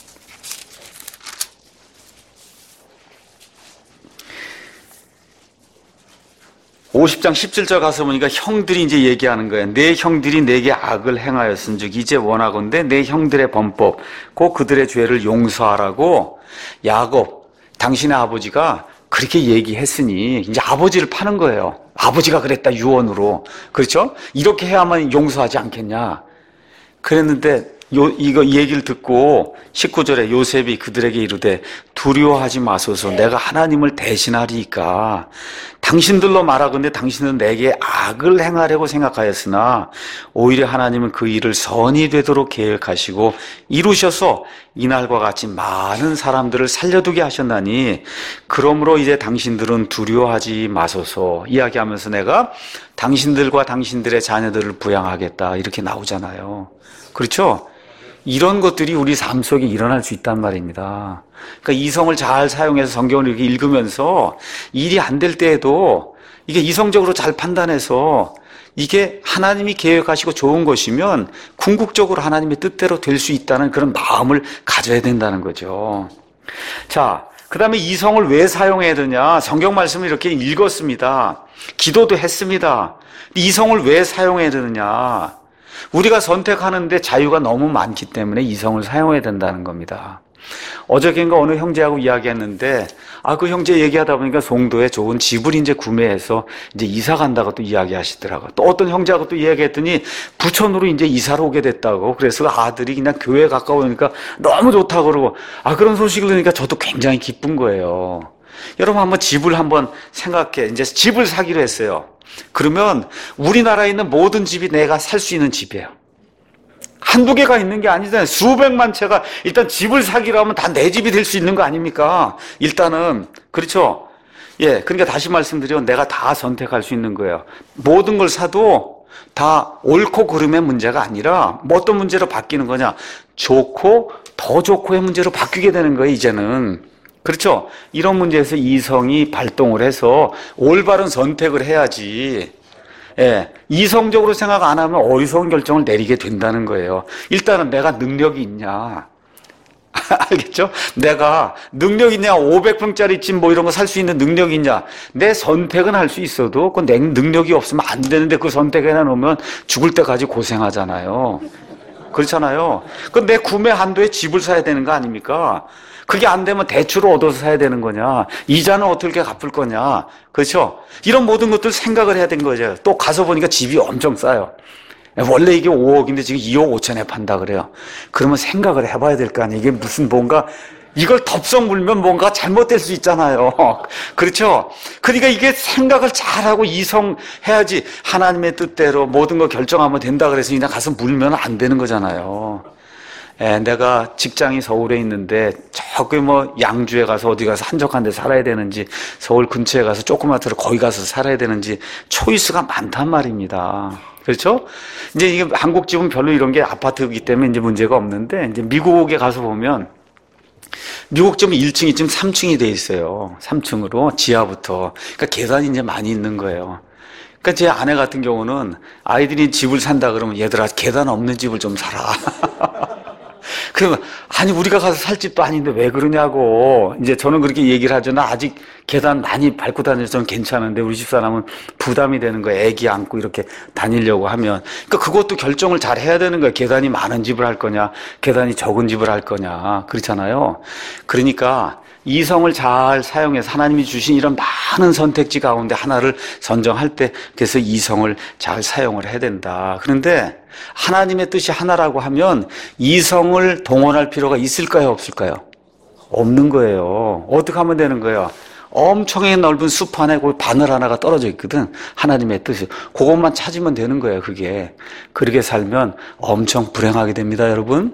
50장 17절 가서 보니까 형들이 이제 얘기하는 거예요. 내 형들이 내게 악을 행하였은즉 이제 원하건대 내 형들의 범법 곧 그들의 죄를 용서하라고 야곱 당신의 아버지가 그렇게 얘기했으니 이제 아버지를 파는 거예요. 아버지가 그랬다 유언으로. 그렇죠? 이렇게 해야만 용서하지 않겠냐. 그랬는데 이거 이 얘기를 듣고 19절에 요셉이 그들에게 이르되 두려워하지 마소서 내가 하나님을 대신하리이까 당신들로 말하건대 당신은 내게 악을 행하려고 생각하였으나 오히려 하나님은 그 일을 선이 되도록 계획하시고 이루셔서 이날과 같이 많은 사람들을 살려두게 하셨나니 그러므로 이제 당신들은 두려워하지 마소서 이야기하면서 내가 당신들과 당신들의 자녀들을 부양하겠다 이렇게 나오잖아요. 그렇죠? 이런 것들이 우리 삶 속에 일어날 수 있단 말입니다. 그러니까 이성을 잘 사용해서 성경을 이렇게 읽으면서 일이 안 될 때에도 이게 이성적으로 잘 판단해서 이게 하나님이 계획하시고 좋은 것이면 궁극적으로 하나님의 뜻대로 될 수 있다는 그런 마음을 가져야 된다는 거죠. 자, 그 다음에 이성을 왜 사용해야 되냐? 성경 말씀을 이렇게 읽었습니다. 기도도 했습니다. 이성을 왜 사용해야 되느냐? 우리가 선택하는데 자유가 너무 많기 때문에 이성을 사용해야 된다는 겁니다. 어저께인가 어느 형제하고 이야기했는데, 그 형제 얘기하다 보니까 송도에 좋은 집을 이제 구매해서 이제 이사 간다고 또 이야기하시더라고요. 또 어떤 형제하고 또 이야기했더니 부천으로 이제 이사를 오게 됐다고. 그래서 아들이 그냥 교회에 가까우니까 너무 좋다고 그러고, 그런 소식을 들으니까 저도 굉장히 기쁜 거예요. 여러분 한번 집을 한번 생각해. 이제 집을 사기로 했어요. 그러면 우리나라에 있는 모든 집이 내가 살 수 있는 집이에요. 한두 개가 있는 게 아니잖아요. 수백만 채가 일단 집을 사기로 하면 다 내 집이 될 수 있는 거 아닙니까? 일단은. 그렇죠? 예, 그러니까 다시 말씀드리면 내가 다 선택할 수 있는 거예요. 모든 걸 사도 다 옳고 그름의 문제가 아니라 뭐 어떤 문제로 바뀌는 거냐? 좋고 더 좋고의 문제로 바뀌게 되는 거예요, 이제는. 그렇죠? 이런 문제에서 이성이 발동을 해서 올바른 선택을 해야지. 예, 이성적으로 생각 안 하면 어리석은 결정을 내리게 된다는 거예요. 일단은 내가 능력이 있냐? 알겠죠? 내가 능력 있냐? 500평짜리 집 뭐 이런 거 살 수 있는 능력이 있냐? 내 선택은 할 수 있어도 그 능력이 없으면 안 되는데 그 선택에 놓으면 죽을 때까지 고생하잖아요. 그렇잖아요. 그 내 구매 한도에 집을 사야 되는 거 아닙니까? 그게 안 되면 대출을 얻어서 사야 되는 거냐? 이자는 어떻게 갚을 거냐? 그렇죠? 이런 모든 것들 생각을 해야 되는 거죠. 또 가서 보니까 집이 엄청 싸요. 원래 이게 5억인데 지금 2억 5천에 판다 그래요. 그러면 생각을 해봐야 될 거 아니에요. 이게 무슨 뭔가 이걸 덥석 물면 뭔가 잘못될 수 있잖아요. 그렇죠? 그러니까 이게 생각을 잘하고 이성해야지 하나님의 뜻대로 모든 거 결정하면 된다 그래서 그냥 가서 물면 안 되는 거잖아요. 내가 직장이 서울에 있는데 저기 뭐 양주에 가서 어디 가서 한적한 데 살아야 되는지 서울 근처에 가서 조그마트로 거기 가서 살아야 되는지 초이스가 많단 말입니다. 그렇죠? 이제 이게 한국 집은 별로 이런 게 아파트이기 때문에 이제 문제가 없는데 이제 미국에 가서 보면 미국 집은 1층, 2층, 3층이 돼 있어요. 3층으로 지하부터. 그러니까 계단이 이제 많이 있는 거예요. 그러니까 제 아내 같은 경우는 아이들이 집을 산다 그러면 얘들아 계단 없는 집을 좀 사라. 그러면 아니 우리가 가서 살 집도 아닌데 왜 그러냐고 이제 저는 그렇게 얘기를 하죠. 나 아직 계단 많이 밟고 다녀서 저는 괜찮은데 우리 집사람은 부담이 되는 거예요. 애기 안고 이렇게 다니려고 하면. 그러니까 그것도 결정을 잘 해야 되는 거예요. 계단이 많은 집을 할 거냐 계단이 적은 집을 할 거냐 그렇잖아요. 그러니까 이성을 잘 사용해서 하나님이 주신 이런 많은 선택지 가운데 하나를 선정할 때 그래서 이성을 잘 사용을 해야 된다. 그런데 하나님의 뜻이 하나라고 하면 이성을 동원할 필요가 있을까요? 없을까요? 없는 거예요. 어떻게 하면 되는 거예요? 엄청나게 넓은 숲 안에 그 바늘 하나가 떨어져 있거든. 하나님의 뜻이. 그것만 찾으면 되는 거예요. 그게. 그렇게 살면 엄청 불행하게 됩니다. 여러분.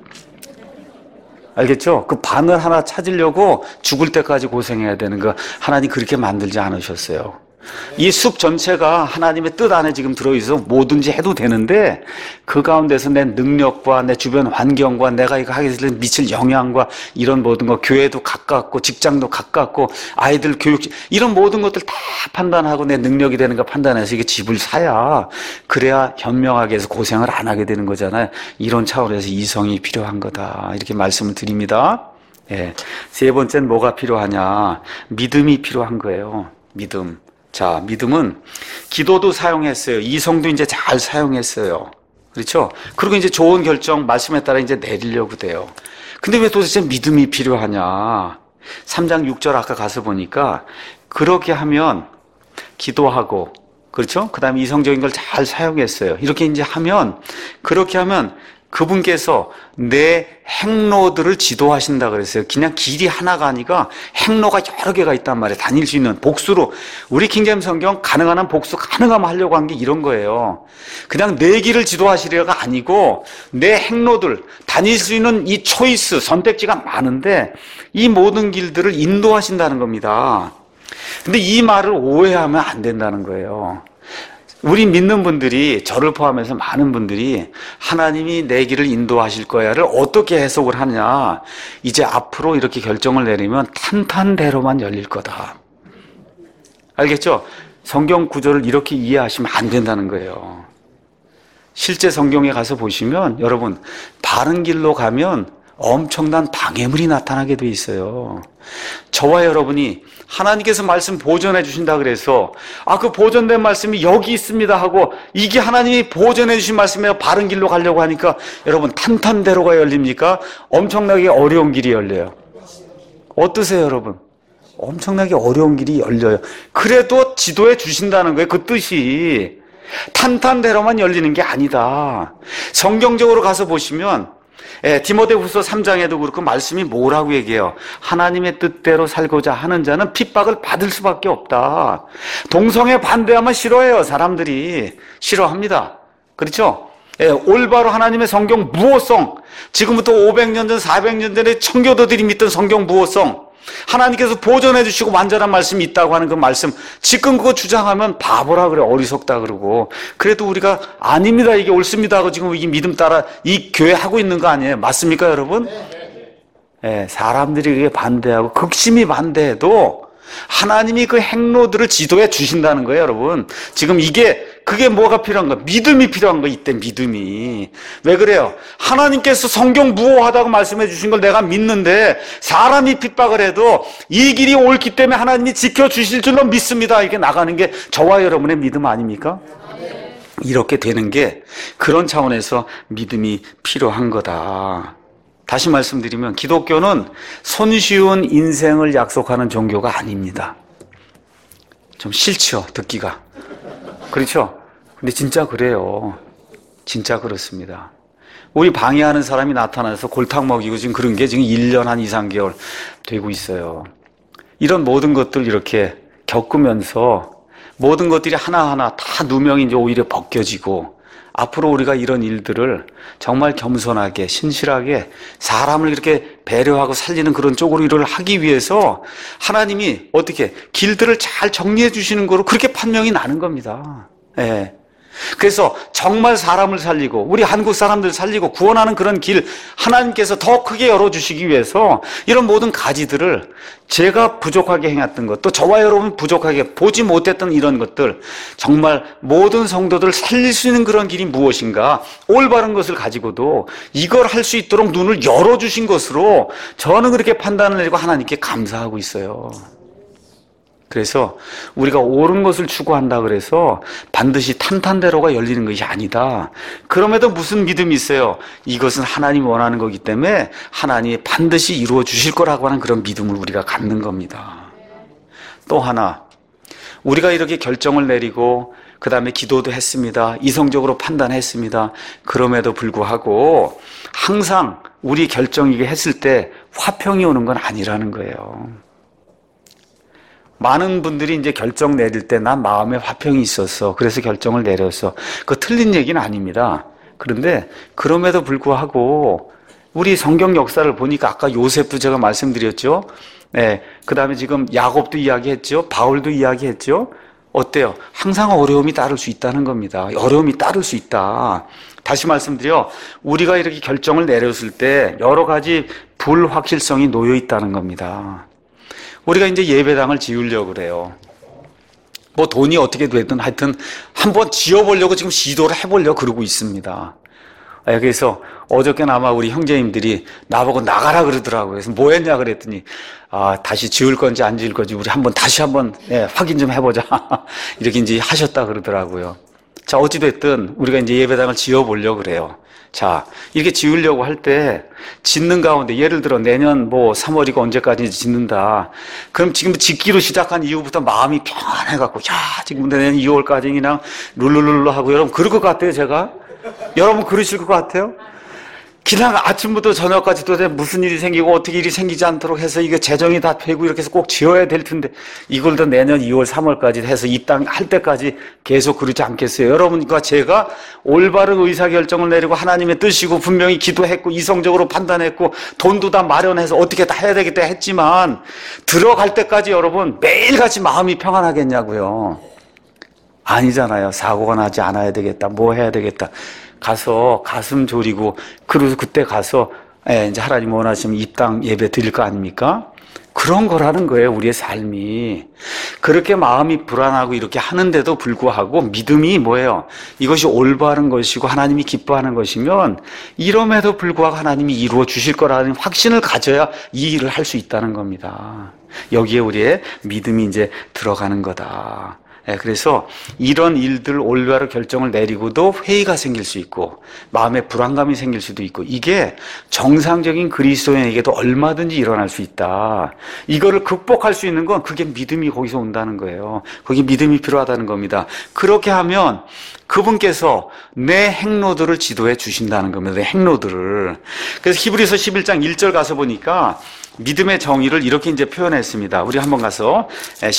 알겠죠? 그 바늘 하나 찾으려고 죽을 때까지 고생해야 되는 거 하나님 그렇게 만들지 않으셨어요. 이 숲 전체가 하나님의 뜻 안에 지금 들어있어 뭐든지 해도 되는데 그 가운데서 내 능력과 내 주변 환경과 내가 이거 하게 될 미칠 영향과 이런 모든 거, 교회도 가깝고 직장도 가깝고 아이들 교육 이런 모든 것들 다 판단하고 내 능력이 되는가 판단해서 이게 집을 사야 그래야 현명하게 해서 고생을 안 하게 되는 거잖아요. 이런 차원에서 이성이 필요한 거다 이렇게 말씀을 드립니다. 예. 세 번째는 뭐가 필요하냐? 믿음이 필요한 거예요. 믿음. 자, 믿음은 기도도 사용했어요. 이성도 이제 잘 사용했어요. 그렇죠? 그리고 이제 좋은 결정, 말씀에 따라 이제 내리려고 돼요. 근데 왜 도대체 믿음이 필요하냐? 3장 6절 아까 가서 보니까 그렇게 하면 기도하고, 그렇죠? 그 다음에 이성적인 걸 잘 사용했어요. 이렇게 이제 하면, 그렇게 하면 그분께서 내 행로들을 지도하신다 그랬어요. 그냥 길이 하나가 아니라 행로가 여러 개가 있단 말이에요. 다닐 수 있는 복수로. 우리 킹제임 성경 가능한 한 복수 가능하면 하려고 한 게 이런 거예요. 그냥 내 길을 지도하시려가 아니고 내 행로들, 다닐 수 있는 이 초이스, 선택지가 많은데 이 모든 길들을 인도하신다는 겁니다. 근데 이 말을 오해하면 안 된다는 거예요. 우리 믿는 분들이, 저를 포함해서 많은 분들이 하나님이 내 길을 인도하실 거야를 어떻게 해석을 하냐. 이제 앞으로 이렇게 결정을 내리면 탄탄대로만 열릴 거다. 알겠죠? 성경 구절을 이렇게 이해하시면 안 된다는 거예요. 실제 성경에 가서 보시면 여러분 바른 길로 가면 엄청난 방해물이 나타나게 돼 있어요. 저와 여러분이 하나님께서 말씀 보존해 주신다 그래서 그 보존된 말씀이 여기 있습니다 하고 이게 하나님이 보존해 주신 말씀이에요. 바른 길로 가려고 하니까 여러분 탄탄대로가 열립니까? 엄청나게 어려운 길이 열려요. 어떠세요 여러분? 엄청나게 어려운 길이 열려요. 그래도 지도해 주신다는 거예요. 그 뜻이 탄탄대로만 열리는 게 아니다. 성경적으로 가서 보시면 디모데후서 3장에도 그렇고 말씀이 뭐라고 얘기해요? 하나님의 뜻대로 살고자 하는 자는 핍박을 받을 수밖에 없다. 동성애 반대하면 싫어해요. 사람들이 싫어합니다. 그렇죠? 올바로 하나님의 성경 무호성, 지금부터 500년 전 400년 전에 청교도들이 믿던 성경 무호성, 하나님께서 보존해 주시고 완전한 말씀이 있다고 하는 그 말씀, 지금 그거 주장하면 바보라 그래, 어리석다 그러고. 그래도 우리가 아닙니다, 이게 옳습니다 하고 지금 이 믿음 따라 이 교회 하고 있는 거 아니에요? 맞습니까 여러분? 사람들이 그게 반대하고 극심히 반대해도 하나님이 그 행로들을 지도해 주신다는 거예요 여러분. 지금 그게 뭐가 필요한 거야? 믿음이 필요한 거야. 이때 믿음이. 왜 그래요? 하나님께서 성경 무호하다고 말씀해 주신 걸 내가 믿는데 사람이 핍박을 해도 이 길이 옳기 때문에 하나님이 지켜주실 줄로 믿습니다. 이렇게 나가는 게 저와 여러분의 믿음 아닙니까? 이렇게 되는 게 그런 차원에서 믿음이 필요한 거다. 다시 말씀드리면 기독교는 손쉬운 인생을 약속하는 종교가 아닙니다. 좀 싫죠, 듣기가. 그렇죠? 근데 진짜 그래요. 진짜 그렇습니다. 우리 방해하는 사람이 나타나서 골탕 먹이고 지금 그런 게 지금 1년 한 2, 3개월 되고 있어요. 이런 모든 것들 이렇게 겪으면서 모든 것들이 하나하나 다 누명이 이제 오히려 벗겨지고 앞으로 우리가 이런 일들을 정말 겸손하게 신실하게 사람을 이렇게 배려하고 살리는 그런 쪽으로 일을 하기 위해서 하나님이 어떻게 길들을 잘 정리해 주시는 거로 그렇게 판명이 나는 겁니다. 그래서 정말 사람을 살리고 우리 한국 사람들 살리고 구원하는 그런 길 하나님께서 더 크게 열어주시기 위해서 이런 모든 가지들을 제가 부족하게 행했던 것, 또 저와 여러분 부족하게 보지 못했던 이런 것들, 정말 모든 성도들 살릴 수 있는 그런 길이 무엇인가, 올바른 것을 가지고도 이걸 할 수 있도록 눈을 열어주신 것으로 저는 그렇게 판단을 내리고 하나님께 감사하고 있어요. 그래서 우리가 옳은 것을 추구한다 그래서 반드시 탄탄대로가 열리는 것이 아니다. 그럼에도 무슨 믿음이 있어요? 이것은 하나님이 원하는 거기 때문에 하나님이 반드시 이루어 주실 거라고 하는 그런 믿음을 우리가 갖는 겁니다. 또 하나, 우리가 이렇게 결정을 내리고 그 다음에 기도도 했습니다. 이성적으로 판단했습니다. 그럼에도 불구하고 항상 우리 결정이게 했을 때 화평이 오는 건 아니라는 거예요. 많은 분들이 이제 결정 내릴 때 난 마음에 화평이 있었어. 그래서 결정을 내렸어. 그거 틀린 얘기는 아닙니다. 그런데 그럼에도 불구하고 우리 성경 역사를 보니까 아까 요셉도 제가 말씀드렸죠. 그 다음에 지금 야곱도 이야기했죠. 바울도 이야기했죠. 어때요? 항상 어려움이 따를 수 있다는 겁니다. 어려움이 따를 수 있다. 다시 말씀드려, 우리가 이렇게 결정을 내렸을 때 여러 가지 불확실성이 놓여 있다는 겁니다. 우리가 이제 예배당을 지으려고 그래요. 뭐 돈이 어떻게 되든 하여튼 한번 지어보려고 지금 시도를 해보려고 그러고 있습니다. 그래서 어저께나마 우리 형제님들이 나보고 나가라 그러더라고요. 그래서 뭐 했냐 그랬더니 다시 지을 건지 안 지을 건지 우리 다시 한번 확인 좀 해보자. 이렇게 이제 하셨다 그러더라고요. 자, 어찌됐든 우리가 이제 예배당을 지어보려고 그래요. 자, 이렇게 지으려고 할 때 짓는 가운데 예를 들어 내년 뭐 3월이고 언제까지 짓는다. 그럼 지금 짓기로 시작한 이후부터 마음이 편해갖고 지금 내년 2월까지 그냥 룰루룰루 하고 여러분 그럴 것 같아요, 제가? 여러분 그러실 것 같아요? 그냥 아침부터 저녁까지 도대체 무슨 일이 생기고 어떻게 일이 생기지 않도록 해서 이게 재정이 다 되고 이렇게 해서 꼭 지어야 될 텐데 이걸 더 내년 2월, 3월까지 해서 입당할 때까지 계속 그러지 않겠어요? 여러분과 제가 올바른 의사결정을 내리고 하나님의 뜻이고 분명히 기도했고 이성적으로 판단했고 돈도 다 마련해서 어떻게 다 해야 되겠다 했지만 들어갈 때까지 여러분 매일같이 마음이 평안하겠냐고요? 아니잖아요. 사고가 나지 않아야 되겠다. 뭐 해야 되겠다. 가서 가슴 졸이고 그래서 그때 가서 이제 하나님 원하시면 입당 예배 드릴 거 아닙니까? 그런 거라는 거예요. 우리의 삶이. 그렇게 마음이 불안하고 이렇게 하는데도 불구하고 믿음이 뭐예요? 이것이 올바른 것이고 하나님이 기뻐하는 것이면 이럼에도 불구하고 하나님이 이루어 주실 거라는 확신을 가져야 이 일을 할 수 있다는 겁니다. 여기에 우리의 믿음이 이제 들어가는 거다. 그래서 이런 일들 올바로 결정을 내리고도 회의가 생길 수 있고 마음에 불안감이 생길 수도 있고 이게 정상적인 그리스도인에게도 얼마든지 일어날 수 있다. 이거를 극복할 수 있는 건 그게 믿음이 거기서 온다는 거예요. 거기 믿음이 필요하다는 겁니다. 그렇게 하면 그분께서 내 행로들을 지도해 주신다는 겁니다. 내 행로들을. 그래서 히브리서 11장 1절 가서 보니까 믿음의 정의를 이렇게 이제 표현했습니다. 우리 한번 가서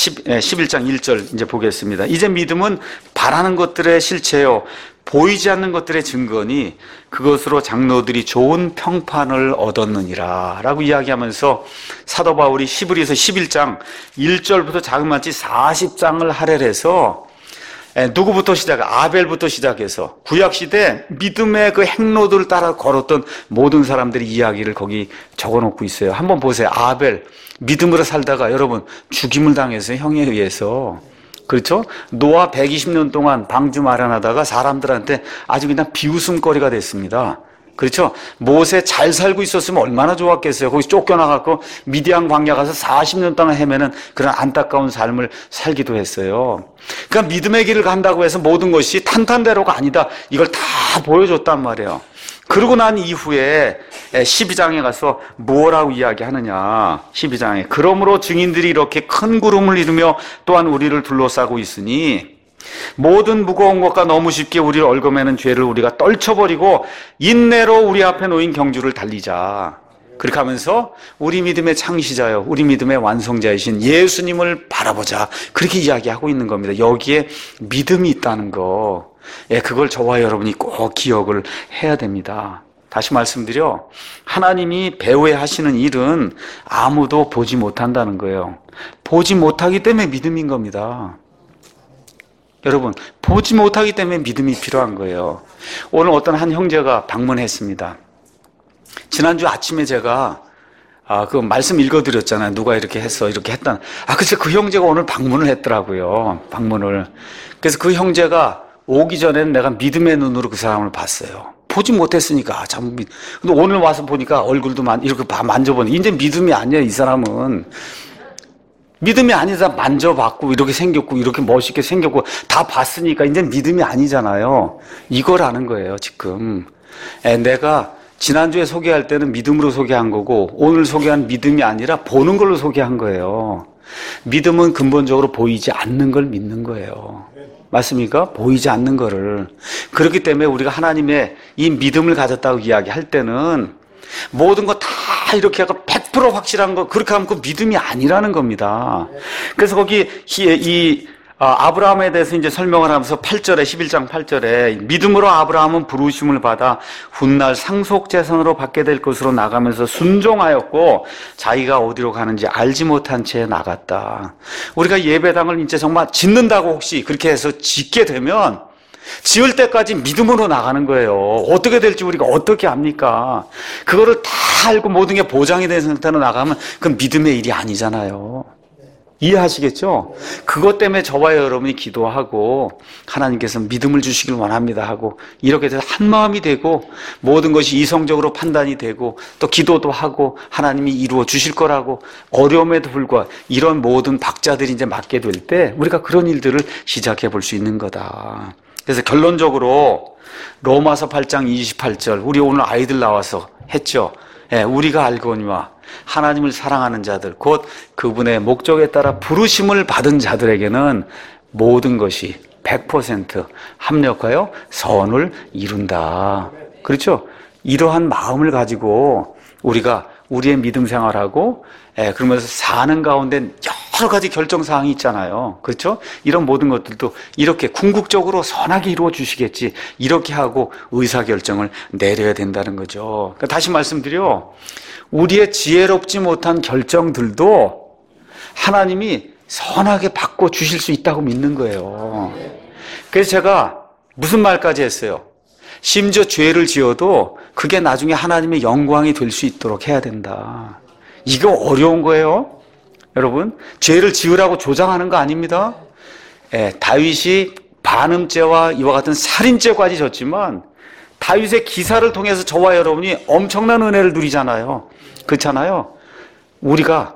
11장 1절 이제 보겠습니다. 이제 믿음은 바라는 것들의 실체요, 보이지 않는 것들의 증거니 그것으로 장로들이 좋은 평판을 얻었느니라 라고 이야기하면서 사도 바울이 히브리서 11장 1절부터 자그마치 40장을 할애해서 누구부터 아벨부터 시작해서 구약시대 믿음의 그 행로들을 따라 걸었던 모든 사람들의 이야기를 거기 적어놓고 있어요. 한번 보세요. 아벨, 믿음으로 살다가 여러분 죽임을 당했어요. 형에 의해서. 그렇죠? 노아 120년 동안 방주 마련하다가 사람들한테 아주 그냥 비웃음거리가 됐습니다. 그렇죠? 모세 잘 살고 있었으면 얼마나 좋았겠어요. 거기 쫓겨나갖고 미디안 광야 가서 40년 동안 헤매는 그런 안타까운 삶을 살기도 했어요. 그러니까 믿음의 길을 간다고 해서 모든 것이 탄탄대로가 아니다. 이걸 다 보여줬단 말이에요. 그러고 난 이후에 12장에 가서 뭐라고 이야기하느냐. 12장에 그러므로 증인들이 이렇게 큰 구름을 이루며 또한 우리를 둘러싸고 있으니 모든 무거운 것과 너무 쉽게 우리를 얽어매는 죄를 우리가 떨쳐버리고 인내로 우리 앞에 놓인 경주를 달리자. 그렇게 하면서 우리 믿음의 창시자요, 우리 믿음의 완성자이신 예수님을 바라보자. 그렇게 이야기하고 있는 겁니다. 여기에 믿음이 있다는 거. 그걸 저와 여러분이 꼭 기억을 해야 됩니다. 다시 말씀드려, 하나님이 배후에 하시는 일은 아무도 보지 못한다는 거예요. 보지 못하기 때문에 믿음인 겁니다. 여러분, 보지 못하기 때문에 믿음이 필요한 거예요. 오늘 어떤 한 형제가 방문했습니다. 지난주 아침에 제가 그 말씀 읽어드렸잖아요. 누가 이렇게 했어, 이렇게 했다. 글쎄 그 형제가 오늘 방문을 했더라고요. 방문을. 그래서 그 형제가 오기 전에는 내가 믿음의 눈으로 그 사람을 봤어요. 보지 못했으니까. 근데 오늘 와서 보니까 얼굴도 이렇게 만져보니 이제 믿음이 아니야, 이 사람은. 믿음이 아니다. 만져봤고 이렇게 생겼고 이렇게 멋있게 생겼고 다 봤으니까 이제 믿음이 아니잖아요. 이거라는 거예요, 지금. 내가 지난주에 소개할 때는 믿음으로 소개한 거고 오늘 소개한 믿음이 아니라 보는 걸로 소개한 거예요. 믿음은 근본적으로 보이지 않는 걸 믿는 거예요. 맞습니까? 보이지 않는 거를. 그렇기 때문에 우리가 하나님의 이 믿음을 가졌다고 이야기할 때는 모든 거 다 이렇게 하고 100% 확실한 거, 그렇게 하면 그 믿음이 아니라는 겁니다. 그래서 거기 이 아브라함에 대해서 이제 설명을 하면서 8절에, 11장 8절에 믿음으로 아브라함은 부르심을 받아 훗날 상속재산으로 받게 될 것으로 나가면서 순종하였고 자기가 어디로 가는지 알지 못한 채 나갔다. 우리가 예배당을 이제 정말 짓는다고 혹시 그렇게 해서 짓게 되면 지을 때까지 믿음으로 나가는 거예요. 어떻게 될지 우리가 어떻게 압니까? 그거를 다 알고 모든 게 보장이 된 상태로 나가면 그건 믿음의 일이 아니잖아요. 이해하시겠죠? 그것 때문에 저와 여러분이 기도하고 하나님께서 믿음을 주시길 원합니다 하고 이렇게 돼서 한마음이 되고 모든 것이 이성적으로 판단이 되고 또 기도도 하고 하나님이 이루어 주실 거라고 어려움에도 불구하고 이런 모든 박자들이 이제 맞게 될 때 우리가 그런 일들을 시작해 볼 수 있는 거다. 그래서 결론적으로 로마서 8장 28절 우리 오늘 아이들 나와서 했죠. 우리가 알거니와 하나님을 사랑하는 자들 곧 그분의 목적에 따라 부르심을 받은 자들에게는 모든 것이 100% 합력하여 선을 이룬다. 그렇죠? 이러한 마음을 가지고 우리가 우리의 믿음 생활하고 그러면서 사는 가운데 여러 가지 결정사항이 있잖아요. 그렇죠? 이런 모든 것들도 이렇게 궁극적으로 선하게 이루어 주시겠지 이렇게 하고 의사결정을 내려야 된다는 거죠. 그러니까 다시 말씀드려 우리의 지혜롭지 못한 결정들도 하나님이 선하게 바꿔 주실 수 있다고 믿는 거예요. 그래서 제가 무슨 말까지 했어요? 심지어 죄를 지어도 그게 나중에 하나님의 영광이 될 수 있도록 해야 된다. 이거 어려운 거예요. 여러분, 죄를 지으라고 조장하는 거 아닙니다. 다윗이 반음죄와 이와 같은 살인죄까지 졌지만 다윗의 기사를 통해서 저와 여러분이 엄청난 은혜를 누리잖아요. 그렇잖아요. 우리가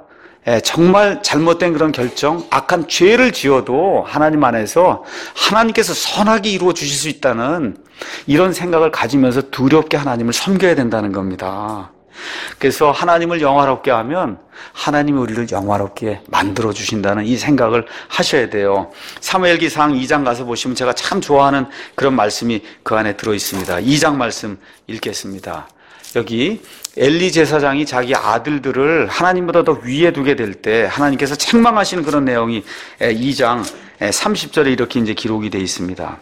정말 잘못된 그런 결정, 악한 죄를 지어도 하나님 안에서 하나님께서 선하게 이루어 주실 수 있다는 이런 생각을 가지면서 두렵게 하나님을 섬겨야 된다는 겁니다. 그래서 하나님을 영화롭게 하면 하나님이 우리를 영화롭게 만들어 주신다는 이 생각을 하셔야 돼요. 사무엘기상 2장 가서 보시면 제가 참 좋아하는 그런 말씀이 그 안에 들어 있습니다. 2장 말씀 읽겠습니다. 여기 엘리 제사장이 자기 아들들을 하나님보다 더 위에 두게 될 때 하나님께서 책망하시는 그런 내용이 2장 30절에 이렇게 이제 기록이 되어 있습니다.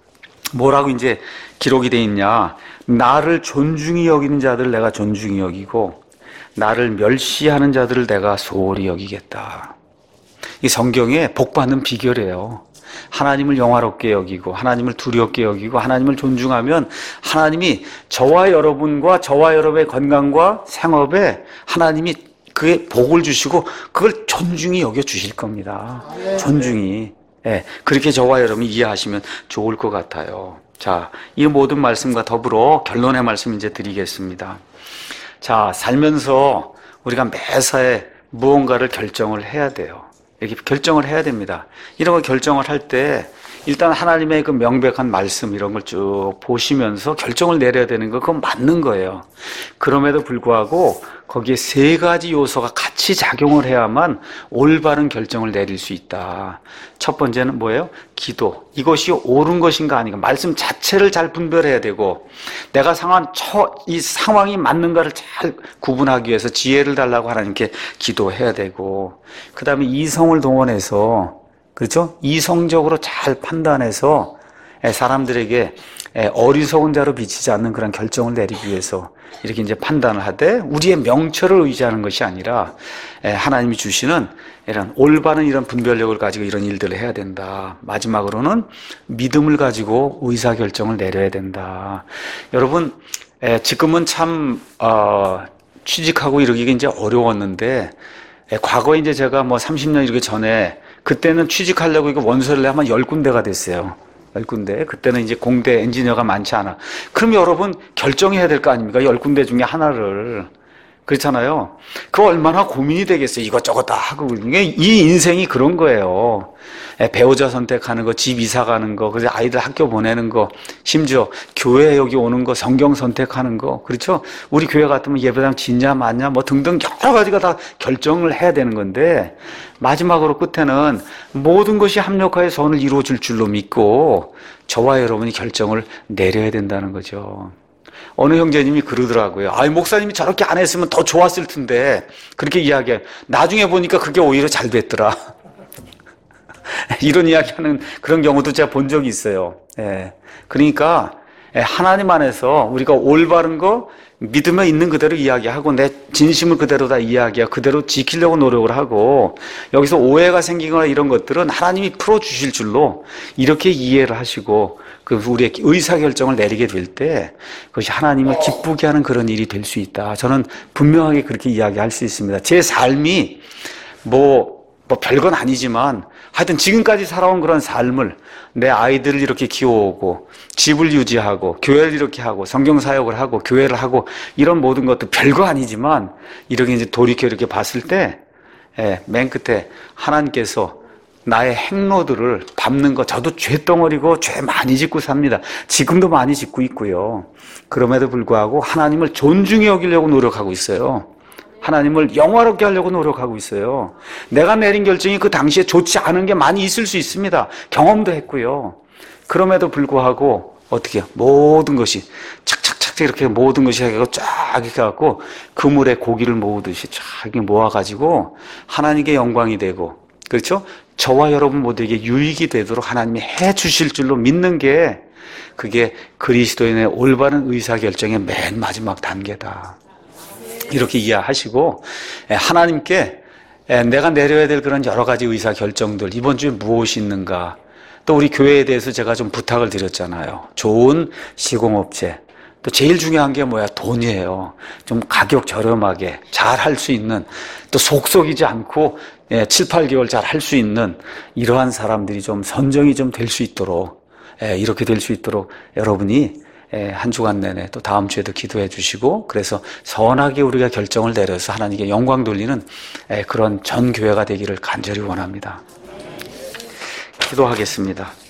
뭐라고 이제 기록이 되어 있냐? 나를 존중히 여기는 자들을 내가 존중히 여기고 나를 멸시하는 자들을 내가 소홀히 여기겠다. 이 성경에 복받는 비결이에요. 하나님을 영화롭게 여기고 하나님을 두렵게 여기고 하나님을 존중하면 하나님이 저와 여러분과 저와 여러분의 건강과 생업에 하나님이 그의 복을 주시고 그걸 존중히 여겨 주실 겁니다. 존중히. 그렇게 저와 여러분이 이해하시면 좋을 것 같아요. 자, 이 모든 말씀과 더불어 결론의 말씀 이제 드리겠습니다. 자, 살면서 우리가 매사에 무언가를 결정을 해야 돼요. 이렇게 결정을 해야 됩니다. 이런 걸 결정을 할 때 일단 하나님의 그 명백한 말씀 이런 걸 쭉 보시면서 결정을 내려야 되는 거 그건 맞는 거예요. 그럼에도 불구하고 거기에 세 가지 요소가 같이 작용을 해야만 올바른 결정을 내릴 수 있다. 첫 번째는 뭐예요? 기도. 이것이 옳은 것인가 아닌가. 말씀 자체를 잘 분별해야 되고 내가 이 상황이 맞는가를 잘 구분하기 위해서 지혜를 달라고 하나님께 기도해야 되고 그 다음에 이성을 동원해서 그렇죠? 이성적으로 잘 판단해서 사람들에게 어리석은 자로 비치지 않는 그런 결정을 내리기 위해서 이렇게 이제 판단을 하되 우리의 명철을 의지하는 것이 아니라 하나님이 주시는 이런 올바른 이런 분별력을 가지고 이런 일들을 해야 된다. 마지막으로는 믿음을 가지고 의사결정을 내려야 된다. 여러분, 지금은 참 취직하고 이러기가 이제 어려웠는데 과거에 이제 제가 뭐 30년 이렇게 전에 그때는 취직하려고 이거 원서를 내면 10군데가 됐어요. 10군데. 그때는 이제 공대 엔지니어가 많지 않아. 그럼 여러분 결정해야 될 거 아닙니까? 10군데 중에 하나를. 그렇잖아요. 그거 얼마나 고민이 되겠어요. 이것저것 다 하고. 이 인생이 그런 거예요. 배우자 선택하는 거, 집 이사 가는 거, 그래서 아이들 학교 보내는 거, 심지어 교회 여기 오는 거, 성경 선택하는 거. 그렇죠? 우리 교회 같으면 예배당 짓냐 마냐 뭐 등등 여러 가지가 다 결정을 해야 되는 건데 마지막으로 끝에는 모든 것이 합력하여 선을 이루어줄 줄로 믿고 저와 여러분이 결정을 내려야 된다는 거죠. 어느 형제님이 그러더라고요. 아이, 목사님이 저렇게 안 했으면 더 좋았을 텐데. 그렇게 이야기해요. 나중에 보니까 그게 오히려 잘 됐더라. 이런 이야기하는 그런 경우도 제가 본 적이 있어요. 그러니까 하나님 안에서 우리가 올바른 거 믿음에 있는 그대로 이야기하고 내 진심을 그대로 다 이야기하고 그대로 지키려고 노력을 하고 여기서 오해가 생기거나 이런 것들은 하나님이 풀어주실 줄로 이렇게 이해를 하시고 그 우리의 의사결정을 내리게 될 때 그것이 하나님을 기쁘게 하는 그런 일이 될 수 있다. 저는 분명하게 그렇게 이야기할 수 있습니다. 제 삶이 뭐 별건 아니지만 하여튼 지금까지 살아온 그런 삶을 내 아이들을 이렇게 키워오고 집을 유지하고 교회를 이렇게 하고 성경 사역을 하고 교회를 하고 이런 모든 것도 별거 아니지만 이렇게 이제 돌이켜 이렇게 봤을 때 맨 끝에 하나님께서 나의 행로들을 밟는 거 저도 죄덩어리고 죄 많이 짓고 삽니다. 지금도 많이 짓고 있고요. 그럼에도 불구하고 하나님을 존중히 여기려고 노력하고 있어요. 하나님을 영화롭게 하려고 노력하고 있어요. 내가 내린 결정이 그 당시에 좋지 않은 게 많이 있을 수 있습니다. 경험도 했고요. 그럼에도 불구하고 어떻게 모든 것이 착착착 이렇게 모든 것이 해가지고 쫙 이렇게 갖고 그물에 고기를 모으듯이 쫙 이렇게 모아가지고 하나님께 영광이 되고 그렇죠? 저와 여러분 모두에게 유익이 되도록 하나님이 해 주실 줄로 믿는 게 그게 그리스도인의 올바른 의사결정의 맨 마지막 단계다. 이렇게 이해하시고 하나님께 내가 내려야 될 그런 여러 가지 의사결정들 이번 주에 무엇이 있는가 또 우리 교회에 대해서 제가 좀 부탁을 드렸잖아요. 좋은 시공업체 또 제일 중요한 게 뭐야? 돈이에요. 좀 가격 저렴하게 잘 할 수 있는 또 속속이지 않고 7, 8개월 잘 할 수 있는 이러한 사람들이 좀 선정이 좀 될 수 있도록 이렇게 될 수 있도록 여러분이 한 주간 내내 또 다음 주에도 기도해 주시고 그래서 선하게 우리가 결정을 내려서 하나님께 영광 돌리는 그런 전 교회가 되기를 간절히 원합니다. 기도하겠습니다.